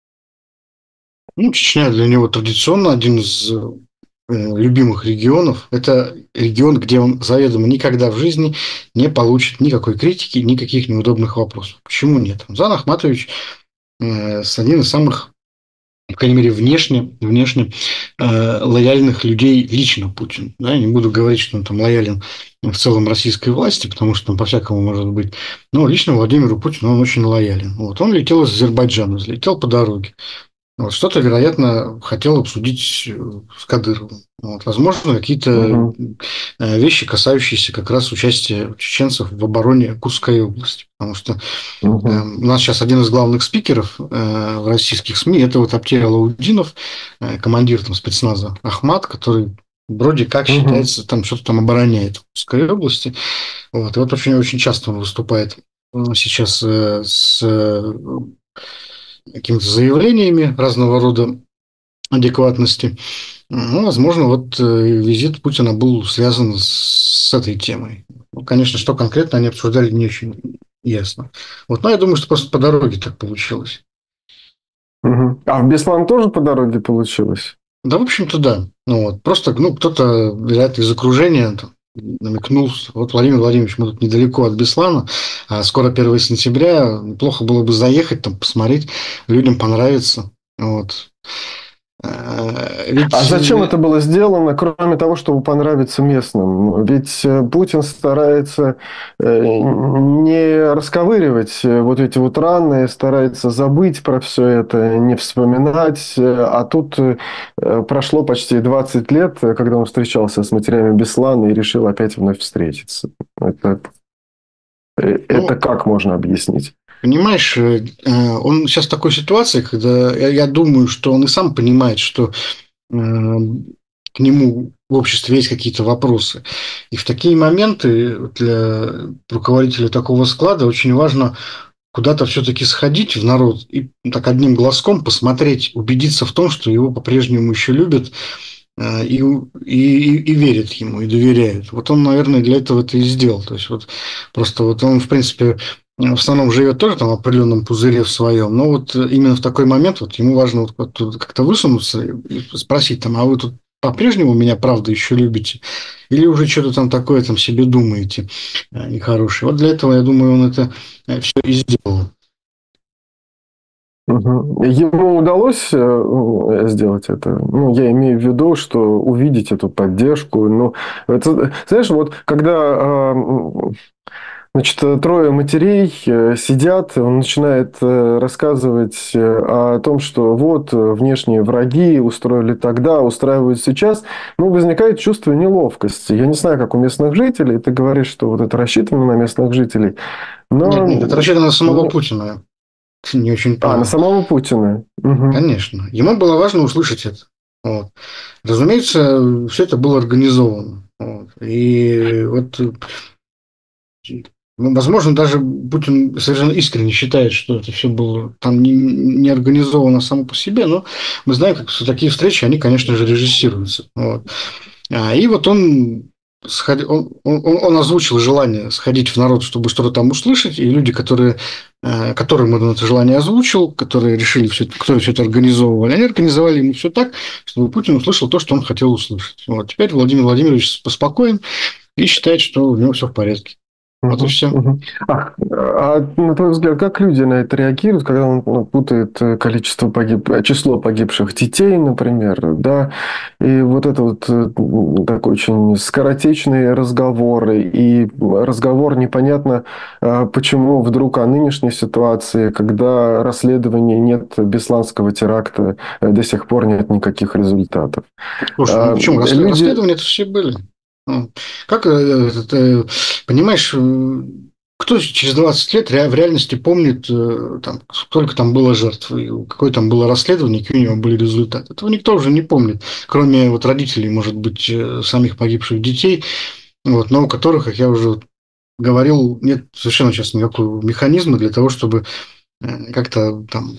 Ну, Чечня для него традиционно один из любимых регионов. Это регион, где он заведомо никогда в жизни не получит никакой критики, никаких неудобных вопросов. Почему нет? Рамзан Ахматович э, один из самых, по крайней мере, внешне, внешне э, лояльных людей лично Путину. Да? Я не буду говорить, что он там лоялен в целом российской власти, потому что там по-всякому может быть. Но лично Владимиру Путину он очень лоялен. Вот. Он летел из Азербайджана, взлетел по дороге. Вот, что-то, вероятно, хотел обсудить с Кадыровым. Вот, возможно, какие-то угу. вещи, касающиеся как раз участия чеченцев в обороне Курской области. Потому что угу. э, у нас сейчас один из главных спикеров э, в российских СМИ – это вот Аптей Алаудинов, э, командир там, спецназа Ахмат, который вроде как угу. считается, там что-то там обороняет в Курской области. Вот, и вот очень-очень часто он выступает сейчас э, с... какими-то заявлениями разного рода адекватности. Ну, возможно, вот визит Путина был связан с этой темой. Ну, конечно, что конкретно они обсуждали, не очень ясно. Вот, но я думаю, что просто по дороге так получилось. Угу. А в Беслан тоже по дороге получилось? Да, в общем-то, да. Ну, вот, просто ну, кто-то, вероятно, из окружения там, намекнул, вот, Владимир Владимирович, мы тут недалеко от Беслана, а скоро первое сентября, неплохо было бы заехать, там, посмотреть, людям понравится. Вот. Ведь... А зачем это было сделано, кроме того, чтобы понравиться местным? Ведь Путин старается не расковыривать вот эти вот раны, старается забыть про все это, не вспоминать. А тут прошло почти двадцать лет, когда он встречался с матерями Беслана и решил опять вновь встретиться. Это, это ну... как можно объяснить? Понимаешь, он сейчас в такой ситуации, когда я думаю, что он и сам понимает, что к нему в обществе есть какие-то вопросы. И в такие моменты для руководителя такого склада очень важно куда-то все-таки сходить в народ и так одним глазком посмотреть, убедиться в том, что его по-прежнему еще любят и, и, и верят ему, и доверяют. Вот он, наверное, для этого это и сделал. То есть, вот просто вот он, в принципе, в основном живет тоже там в определенном пузыре в своем, но вот именно в такой момент вот ему важно вот как-то высунуться и спросить там, а вы тут по-прежнему меня правда еще любите? Или уже что-то там такое там себе думаете нехорошее? Вот для этого, я думаю, он это все и сделал. Ему удалось сделать это? Ну, я имею в виду, что увидеть эту поддержку. Ну, это, знаешь, вот когда Значит, трое матерей сидят, он начинает рассказывать о том, что вот внешние враги устроили тогда, устраивают сейчас. Ну, возникает чувство неловкости. Я не знаю, как у местных жителей. Ты говоришь, что вот это рассчитано на местных жителей. Но... Нет, нет, это рассчитано на самого Путина. Ты не очень понял. А, на самого Путина. Угу. Конечно. Ему было важно услышать это. Вот. Разумеется, все это было организовано. Вот. И вот... Возможно, даже Путин совершенно искренне считает, что это все было там не, не организовано само по себе, но мы знаем, как такие встречи, они, конечно же, режиссируются. Вот. И вот он, он, он, он озвучил желание сходить в народ, чтобы что-то там услышать, и люди, которые, которым он это желание озвучил, которые решили все, кто все это организовывали, они организовали ему все так, чтобы Путин услышал то, что он хотел услышать. Вот. Теперь Владимир Владимирович спокоен и считает, что у него все в порядке. Вот и все. Угу. А, а на твой взгляд, как люди на это реагируют, когда он путает количество погиб... число погибших детей, например, да, и вот это вот такой очень скоротечные разговоры, и разговор непонятно, почему вдруг о нынешней ситуации, когда расследования нет Бесланского теракта, до сих пор нет никаких результатов. Слушай, ну почему? Люди... Расследования-то все были. Как, понимаешь, кто через двадцать лет в реальности помнит, там, сколько там было жертв, и какое там было расследование, какие у него были результаты? Этого никто уже не помнит, кроме вот родителей, может быть, самих погибших детей, вот, но у которых, как я уже говорил, нет совершенно сейчас никакого механизма для того, чтобы как-то там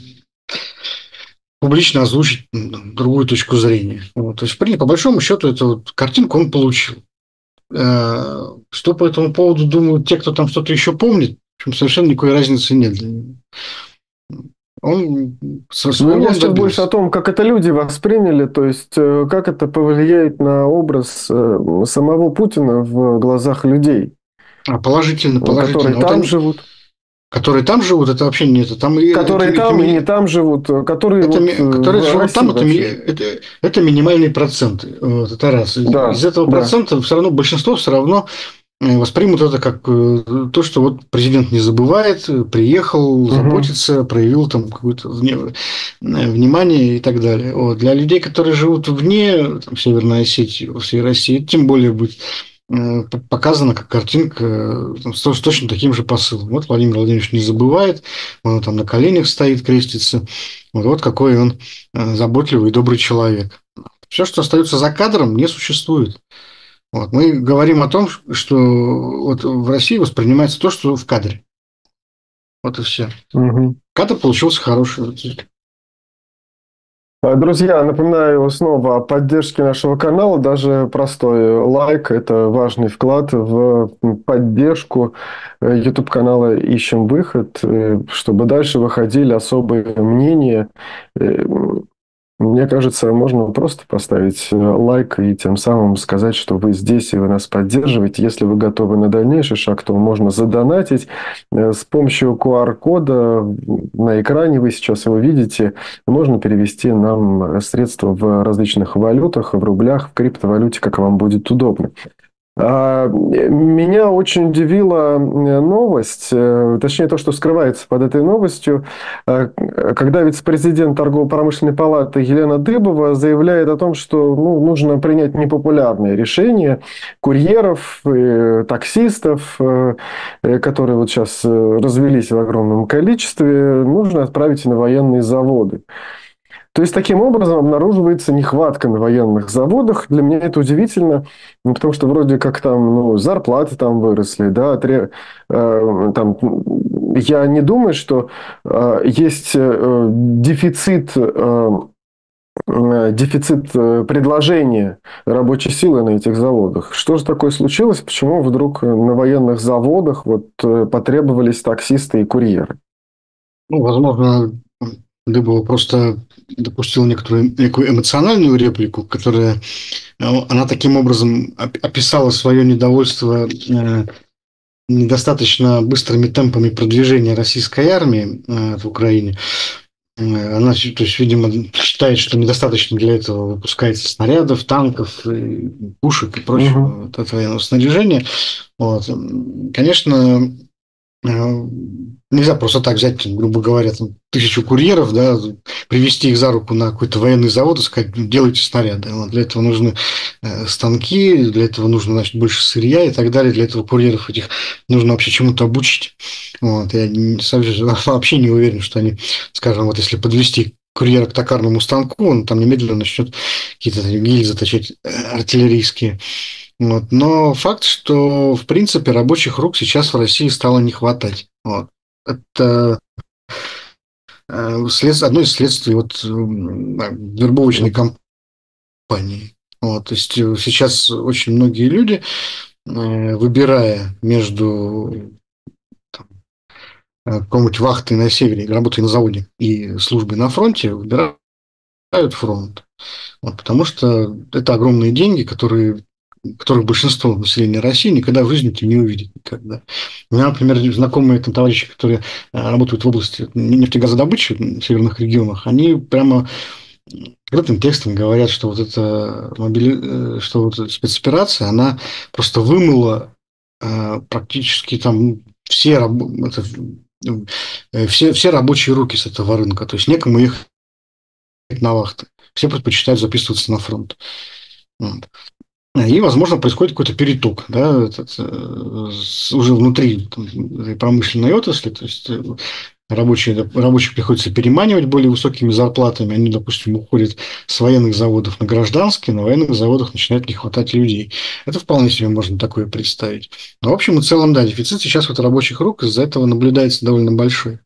публично озвучить другую точку зрения. Вот. То есть, по большому счету, эту вот картинку он получил. Что по этому поводу думают те, кто там что-то еще помнит, в общем, совершенно никакой разницы нет для него. Он со своего Я сейчас больше о том, как это люди восприняли, то есть как это повлияет на образ самого Путина в глазах людей. А положительно, положительно. Которые вот там они... живут. Которые там живут, это вообще не это. Там, которые это, там это, и не там живут, которые, это, вот, которые живут там, это, вообще. это, это минимальный процент. Вот, это раз. Да, Из этого да. процента все равно большинство все равно воспримут это как то, что вот президент не забывает, приехал, угу. заботится, проявил там какое-то внимание и так далее. Вот. Для людей, которые живут вне там, Северной Осетии, во всей России, тем более будет показана как картинка там, с точно таким же посылом. Вот Владимир Владимирович не забывает, он там на коленях стоит, крестится. Вот, вот какой он заботливый и добрый человек. Все, что остается за кадром, не существует. Вот. Мы говорим о том, что вот в России воспринимается то, что в кадре. Вот и все. Угу. Кадр получился хороший. Друзья, напоминаю снова о поддержке нашего канала. Даже простой лайк – это важный вклад в поддержку YouTube-канала «Ищем выход», чтобы дальше выходили особые мнения. Мне кажется, можно просто поставить лайк и тем самым сказать, что вы здесь и вы нас поддерживаете. Если вы готовы на дальнейший шаг, то можно задонатить. С помощью ку ар-кода на экране, вы сейчас его видите, можно перевести нам средства в различных валютах, в рублях, в криптовалюте, как вам будет удобно. Меня очень удивила новость, точнее то, что скрывается под этой новостью, когда вице-президент торгово-промышленной палаты Елена Дыбова заявляет о том, что ну, нужно принять непопулярные решения курьеров, таксистов, которые вот сейчас развелись в огромном количестве, нужно отправить на военные заводы. То есть, таким образом обнаруживается нехватка на военных заводах. Для меня это удивительно, потому что вроде как там ну, зарплаты там выросли. Да, тре, э, там, я не думаю, что э, есть э, дефицит, э, дефицит предложения рабочей силы на этих заводах. Что же такое случилось? Почему вдруг на военных заводах вот, потребовались таксисты и курьеры? Ну, возможно, Дыбова просто допустил некоторую, некую эмоциональную реплику, которая, она таким образом описала свое недовольство недостаточно быстрыми темпами продвижения российской армии в Украине. Она, то есть, видимо, считает, что недостаточно для этого выпускается снарядов, танков, пушек и прочего uh-huh. вот, военного снаряжения. Вот. Конечно, Нельзя просто так взять, грубо говоря, там, тысячу курьеров, да, привести их за руку на какой-то военный завод и сказать, делайте снаряды. Вот для этого нужны станки, для этого нужно, значит, больше сырья и так далее. Для этого курьеров этих нужно вообще чему-то обучить. Вот. Я вообще не уверен, что они, скажем, вот если подвести курьера к токарному станку, он там немедленно начнет какие-то гильзы заточать артиллерийские. Вот. Но факт, что, в принципе, рабочих рук сейчас в России стало не хватать. Вот. Это след... одно из следствий вот вербовочной кампании. Вот. То есть сейчас очень многие люди, выбирая между там, какой-нибудь вахтой на севере, работой на заводе и службой на фронте, выбирают фронт. Вот. Потому что это огромные деньги, которые которых большинство населения России никогда в жизни не увидит никогда. У меня, например, знакомые там, товарищи, которые работают в области нефтегазодобычи в северных регионах, они прямо открытым текстом говорят, что вот эта мобили... что вот спецоперация, она просто вымыла э, практически там все, раб... это, э, все, все рабочие руки с этого рынка. То есть некому ехать на вахты. Все предпочитают записываться на фронт. Вот. И, возможно, происходит какой-то переток, да, этот, уже внутри там, промышленной отрасли, то есть рабочие, рабочих приходится переманивать более высокими зарплатами, они, допустим, уходят с военных заводов на гражданские, на военных заводах начинает не хватать людей. Это вполне себе можно такое представить. Но, в общем и целом, да, дефицит сейчас вот рабочих рук из-за этого наблюдается довольно большой.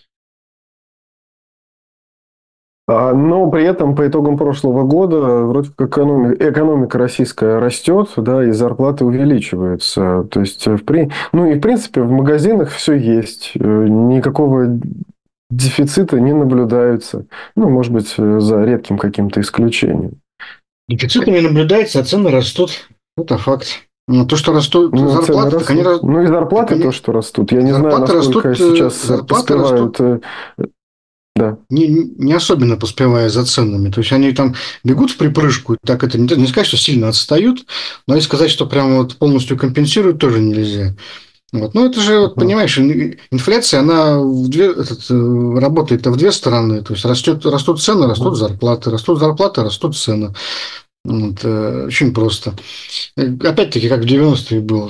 Но при этом по итогам прошлого года вроде как экономика, экономика российская растет, да, и зарплаты увеличиваются. То есть, в при... ну и в принципе в магазинах все есть, никакого дефицита не наблюдается. Ну, может быть, за редким каким-то исключением. Дефицита не наблюдается, а цены растут. Это факт. Но то, что растут ну, зарплаты, так они... Ну и зарплаты то, что растут. Я не знаю, насколько растут, сейчас поспевают... Растут... Да. Не, не особенно поспевая за ценами. То есть, они там бегут в припрыжку, так это не, не сказать, что сильно отстают, но и сказать, что прямо вот полностью компенсируют, тоже нельзя. Вот. Но это же, вот, понимаешь, инфляция, она в две, этот, работает в две стороны. То есть, растет, растут цены, растут зарплаты, растут зарплаты, растут цены. Вот. Очень просто. Опять-таки, как в девяностые было.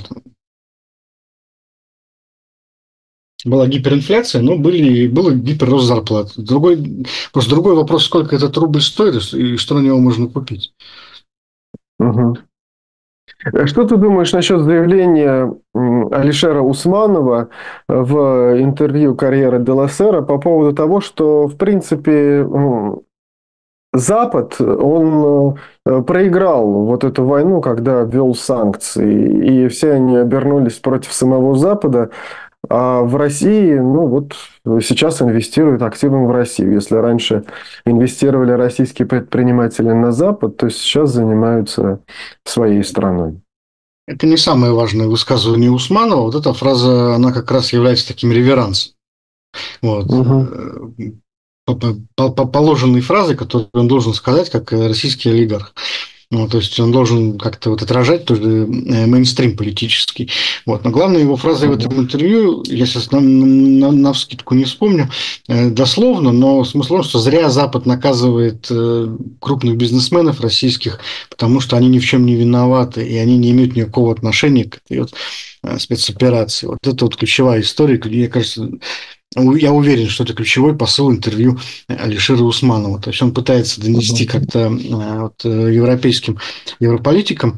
Была гиперинфляция, но были, был гиперрост зарплат. Другой, просто другой вопрос, сколько этот рубль стоит и что на него можно купить. Угу. Что ты думаешь насчет заявления Алишера Усманова в интервью «Карьера де ла Сера» по поводу того, что, в принципе, Запад, он проиграл вот эту войну, когда ввел санкции, и все они обернулись против самого Запада, а в России, ну вот сейчас инвестируют активно в Россию. Если раньше инвестировали российские предприниматели на Запад, то сейчас занимаются своей страной. Это не самое важное высказывание Усманова. Вот эта фраза, она как раз является таким реверансом. Вот. Угу. Положенной фразой, которую он должен сказать, как российский олигарх. Ну, то есть он должен как-то вот отражать тоже мейнстрим политический. Вот. Но главная его фраза в этом интервью, я сейчас на, на, навскидку не вспомню дословно, но смысл в том, что зря Запад наказывает крупных бизнесменов российских, потому что они ни в чем не виноваты, и они не имеют никакого отношения к этой вот спецоперации. Вот это вот ключевая история, мне кажется... Я уверен, что это ключевой посыл интервью Алишера Усманова. То есть он пытается донести как-то вот, европейским европолитикам,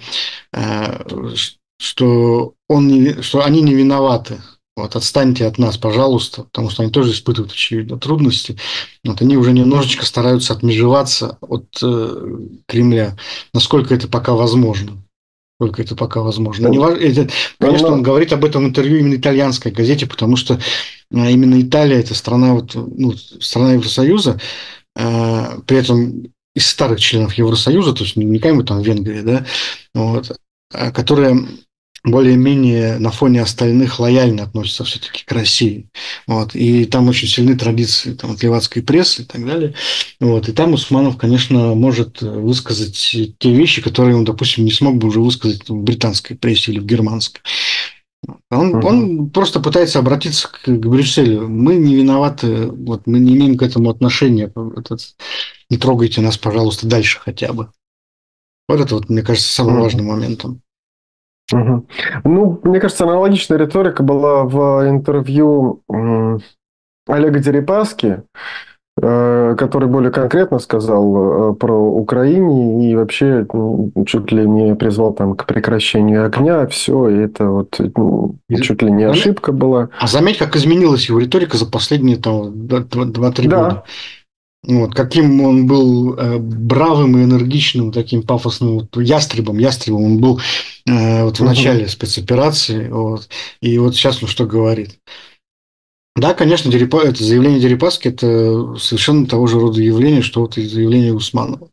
что, он не, что они не виноваты. Вот, отстаньте от нас, пожалуйста, потому что они тоже испытывают, очевидно, трудности. Вот, они уже немножечко стараются отмежеваться от э, Кремля, насколько это пока возможно. Сколько это пока возможно. Не важ... это, конечно, он говорит об этом в интервью именно итальянской газете, потому что именно Италия – это страна, вот, ну, страна Евросоюза, э, при этом из старых членов Евросоюза, то есть не какая-нибудь там Венгрия, да, вот, которая более-менее на фоне остальных лояльно относится все-таки к России. Вот. И там очень сильны традиции там, от левацкой прессы и так далее. Вот. И там Усманов, конечно, может высказать те вещи, которые он, допустим, не смог бы уже высказать в британской прессе или в германской. Он, Угу. он просто пытается обратиться к, к Брюсселю. Мы не виноваты, вот, мы не имеем к этому отношения. Этот, не трогайте нас, пожалуйста, дальше хотя бы. Вот это, вот, мне кажется, самым Угу. важным моментом. Угу. Ну, мне кажется, аналогичная риторика была в интервью м, Олега Дерипаски, э, который более конкретно сказал э, про Украину и вообще м, чуть ли не призвал там к прекращению огня. Все, и это вот м, чуть ли не ошибка была. А заметь, как изменилась его риторика за последние там, два-три Да. года. Вот, каким он был э, бравым и энергичным, таким пафосным вот, ястребом, ястребом он был э, вот в Угу. начале спецоперации, вот, и вот сейчас он что говорит. Да, конечно, Дерипа... это заявление Дерипаски – это совершенно того же рода явление, что вот и заявление Усманова.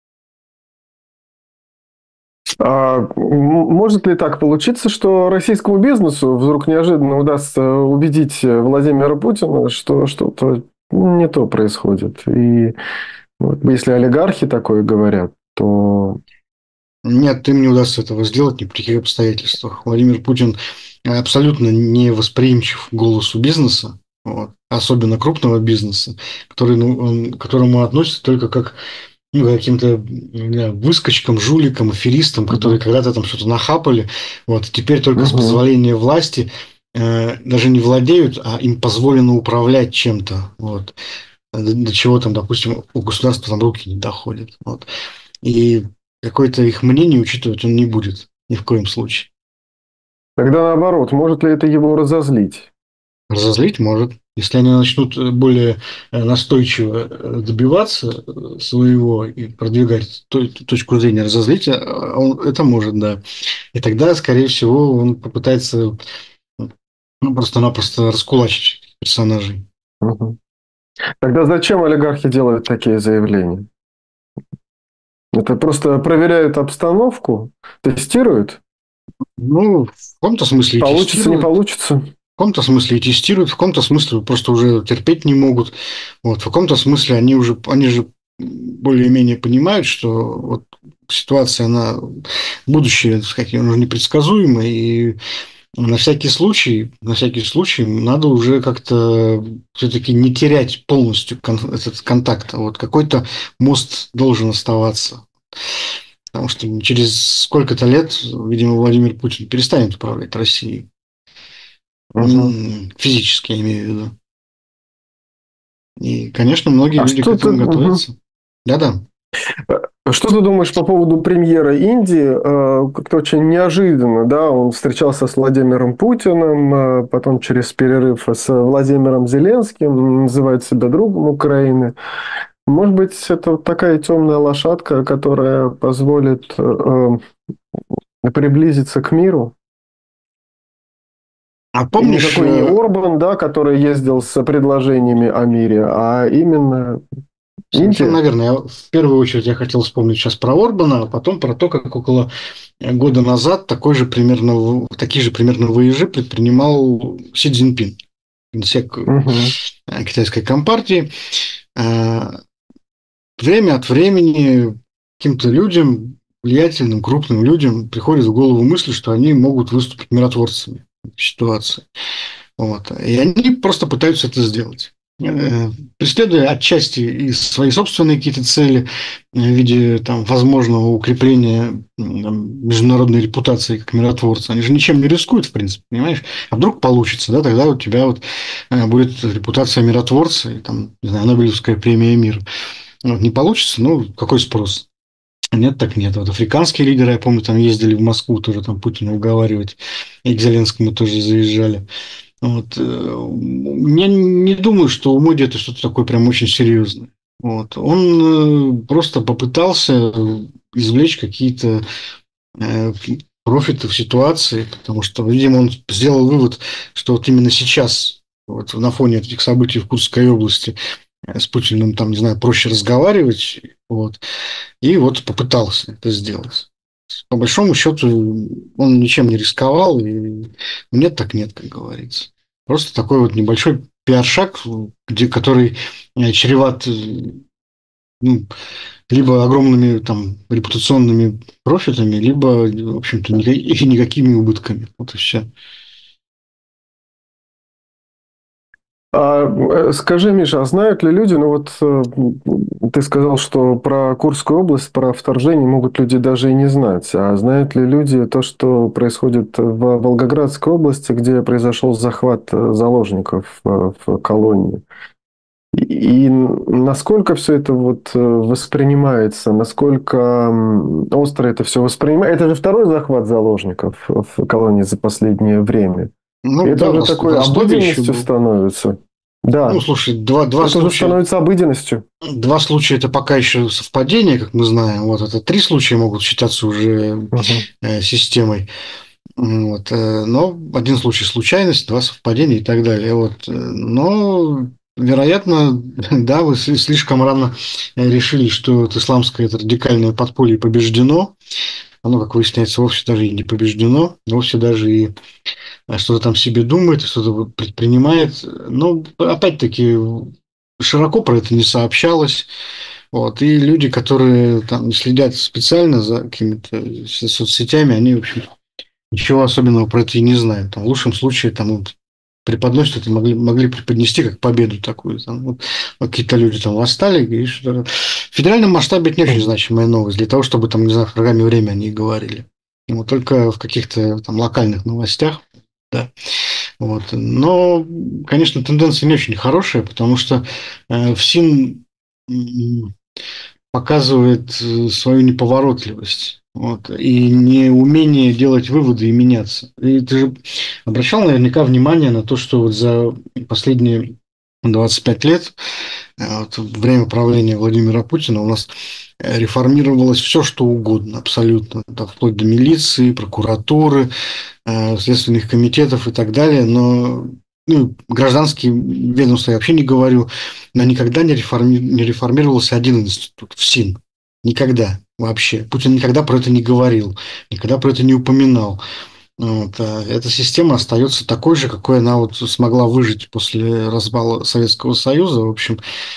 А может ли так получиться, что российскому бизнесу вдруг неожиданно удастся убедить Владимира Путина, что что-то не то происходит? И вот, если олигархи такое говорят, то... Нет, им не удастся этого сделать ни при каких обстоятельствах. Владимир Путин абсолютно не восприимчив к голосу бизнеса, вот, особенно крупного бизнеса, который, ну, он, к которому относится только как ну, каким-то знаю, выскочкам, жуликам, аферистам, которые uh-huh. когда-то там что-то нахапали, вот, теперь только uh-huh. с позволения власти э, даже не владеют, а им позволено управлять чем-то, вот, до, до чего там, допустим, у государства там руки не доходят, вот, и какое-то их мнение учитывать он не будет ни в коем случае. Тогда наоборот, может ли это его разозлить? Разозлить может. Если они начнут более настойчиво добиваться своего и продвигать точку зрения, разозлить, он, это может, да. И тогда, скорее всего, он попытается ну, просто-напросто раскулачить персонажей. Угу. Тогда зачем олигархи делают такие заявления? Это просто проверяют обстановку, тестируют? Ну, в каком-то смысле получится, тестируют. не получится. В каком-то смысле и тестируют, в каком-то смысле просто уже терпеть не могут. Вот, в каком-то смысле они уже, они же более-менее понимают, что вот ситуация, она, будущее, так сказать, оно непредсказуемо, и на всякий случай, на всякий случай надо уже как-то все-таки не терять полностью кон- этот контакт. Вот какой-то мост должен оставаться. Потому что через сколько-то лет, видимо, Владимир Путин перестанет управлять Россией. Угу. Физически, я имею в виду. И, конечно, многие а люди к этому ты... готовятся. Угу. Да-да. Что ты думаешь по поводу премьера Индии? Как-то очень неожиданно, да, он встречался с Владимиром Путиным, потом через перерыв с Владимиром Зеленским, называет себя другом Украины. Может быть, это такая темная лошадка, которая позволит э, приблизиться к миру? А помнишь... Никакой не Орбан, да, который ездил с предложениями о мире, а именно... Совершенно наверное. Я, в первую очередь я хотел вспомнить сейчас про Орбана, а потом про то, как около года назад такой же примерно, такие же примерно выезжи предпринимал Си Цзиньпин, генсек угу. китайской компартии. Время от времени каким-то людям, влиятельным, крупным людям приходит в голову мысль, что они могут выступить миротворцами в ситуации. Вот. И они просто пытаются это сделать. Преследуя отчасти и свои собственные какие-то цели в виде там, возможного укрепления там, международной репутации как миротворца. Они же ничем не рискуют, в принципе, понимаешь? А вдруг получится, да, тогда у тебя вот будет репутация миротворца, и там, не знаю, Нобелевская премия мира. Вот, не получится, ну, какой спрос? Нет, так нет. Вот африканские лидеры, я помню, там ездили в Москву тоже там Путина уговаривать, и к Зеленскому тоже заезжали. Вот. Я не думаю, что у Моди это что-то такое прям очень серьезное. Вот. Он просто попытался извлечь какие-то профиты в ситуации, потому что, видимо, он сделал вывод, что вот именно сейчас, вот на фоне этих событий в Курской области, с Путиным, там, не знаю, проще разговаривать, вот, и вот попытался это сделать. По большому счету, он ничем не рисковал, и нет так нет, как говорится. Просто такой вот небольшой пиар-шаг, где, который чреват ну, либо огромными там репутационными профитами, либо, в общем-то, никакими убытками. Вот и все. А скажи, Миша, а знают ли люди, ну вот ты сказал, что про Курскую область, про вторжение могут люди даже и не знать. А знают ли люди то, что происходит в Волгоградской области, где произошел захват заложников в колонии? И насколько все это вот воспринимается, насколько остро это все воспринимается? Это же второй захват заложников в колонии за последнее время. Ну, Это да, уже в такой Ростове еще обыденностью был. становится. Ну, Да, слушай, два, два это уже случая. становится обыденностью. Два случая – это пока еще совпадение, как мы знаем. Вот это три случая могут считаться уже Угу. э, системой. Вот. э, Но один случай случайность, два совпадения и так далее. Вот. э, Но, вероятно, да, вы сли- слишком рано э, решили, что вот исламское это радикальное подполье побеждено. Оно, как выясняется, вовсе даже и не побеждено, вовсе даже и э, что-то там себе думает, что-то предпринимает. Но, опять-таки, широко про это не сообщалось. Вот. И люди, которые там не следят специально за какими-то соцсетями, они, в общем, ничего особенного про это и не знают. Там, в лучшем случае там вот преподносят это, могли, могли преподнести как победу такую. Там, вот, какие-то люди там восстали. И что-то. В федеральном масштабе это не очень значимая новость. Для того, чтобы там, не знаю, в программе «Время» они и говорили. Вот, только в каких-то там локальных новостях. Да. Вот. Но, конечно, тенденция не очень хорошая, потому что э, ФСИН м, показывает э, свою неповоротливость. Вот, и неумение делать выводы и меняться. И ты же обращал наверняка внимание на то, что вот за последние двадцать пять лет, э, вот, время правления Владимира Путина, у нас э, реформировалось все, что угодно, абсолютно, да, вплоть до милиции, прокуратуры, э, следственных комитетов и так далее, но ну, гражданские ведомства я вообще не говорю, но никогда не, реформи... не реформировался один институт, ФСИН. Никогда вообще. Путин никогда про это не говорил, никогда про это не упоминал. Вот. А эта система остается такой же, какой она вот смогла выжить после развала Советского Союза, в общем,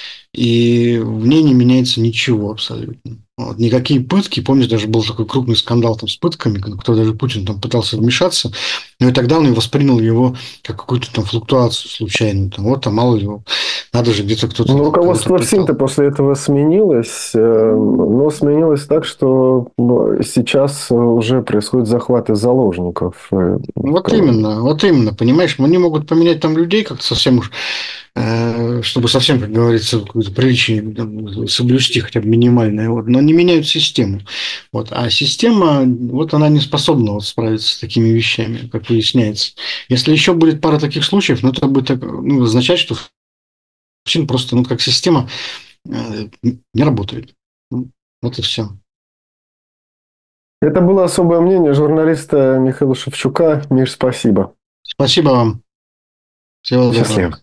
и в ней не меняется ничего абсолютно. Вот. Никакие пытки, помнишь, даже был такой крупный скандал там с пытками, кто даже Путин там пытался вмешаться, но и тогда он и воспринял его как какую-то там флуктуацию случайную. Там, вот, там, мало ли, надо же, где-то кто-то Но кого-то руководство пытал. ФСИН-то после этого сменилось, э, но сменилось так, что ну, сейчас уже происходят захваты заложников э, в Вот колонии. именно, вот именно, понимаешь, они могут поменять там людей как-то совсем уж, э, чтобы совсем, как говорится, какое-то приличие там, соблюсти хотя бы минимальное, вот, но не меняют систему. Вот, а система, вот она не способна вот справиться с такими вещами, как выясняется. Если еще будет пара таких случаев, ну, это будет так, ну, означать, что ФСИН просто, ну, как система э, не работает. Ну, вот и все. Это было особое мнение журналиста Михаила Шевчука. Миш, спасибо. Спасибо вам. Всего доброго. Счастливо.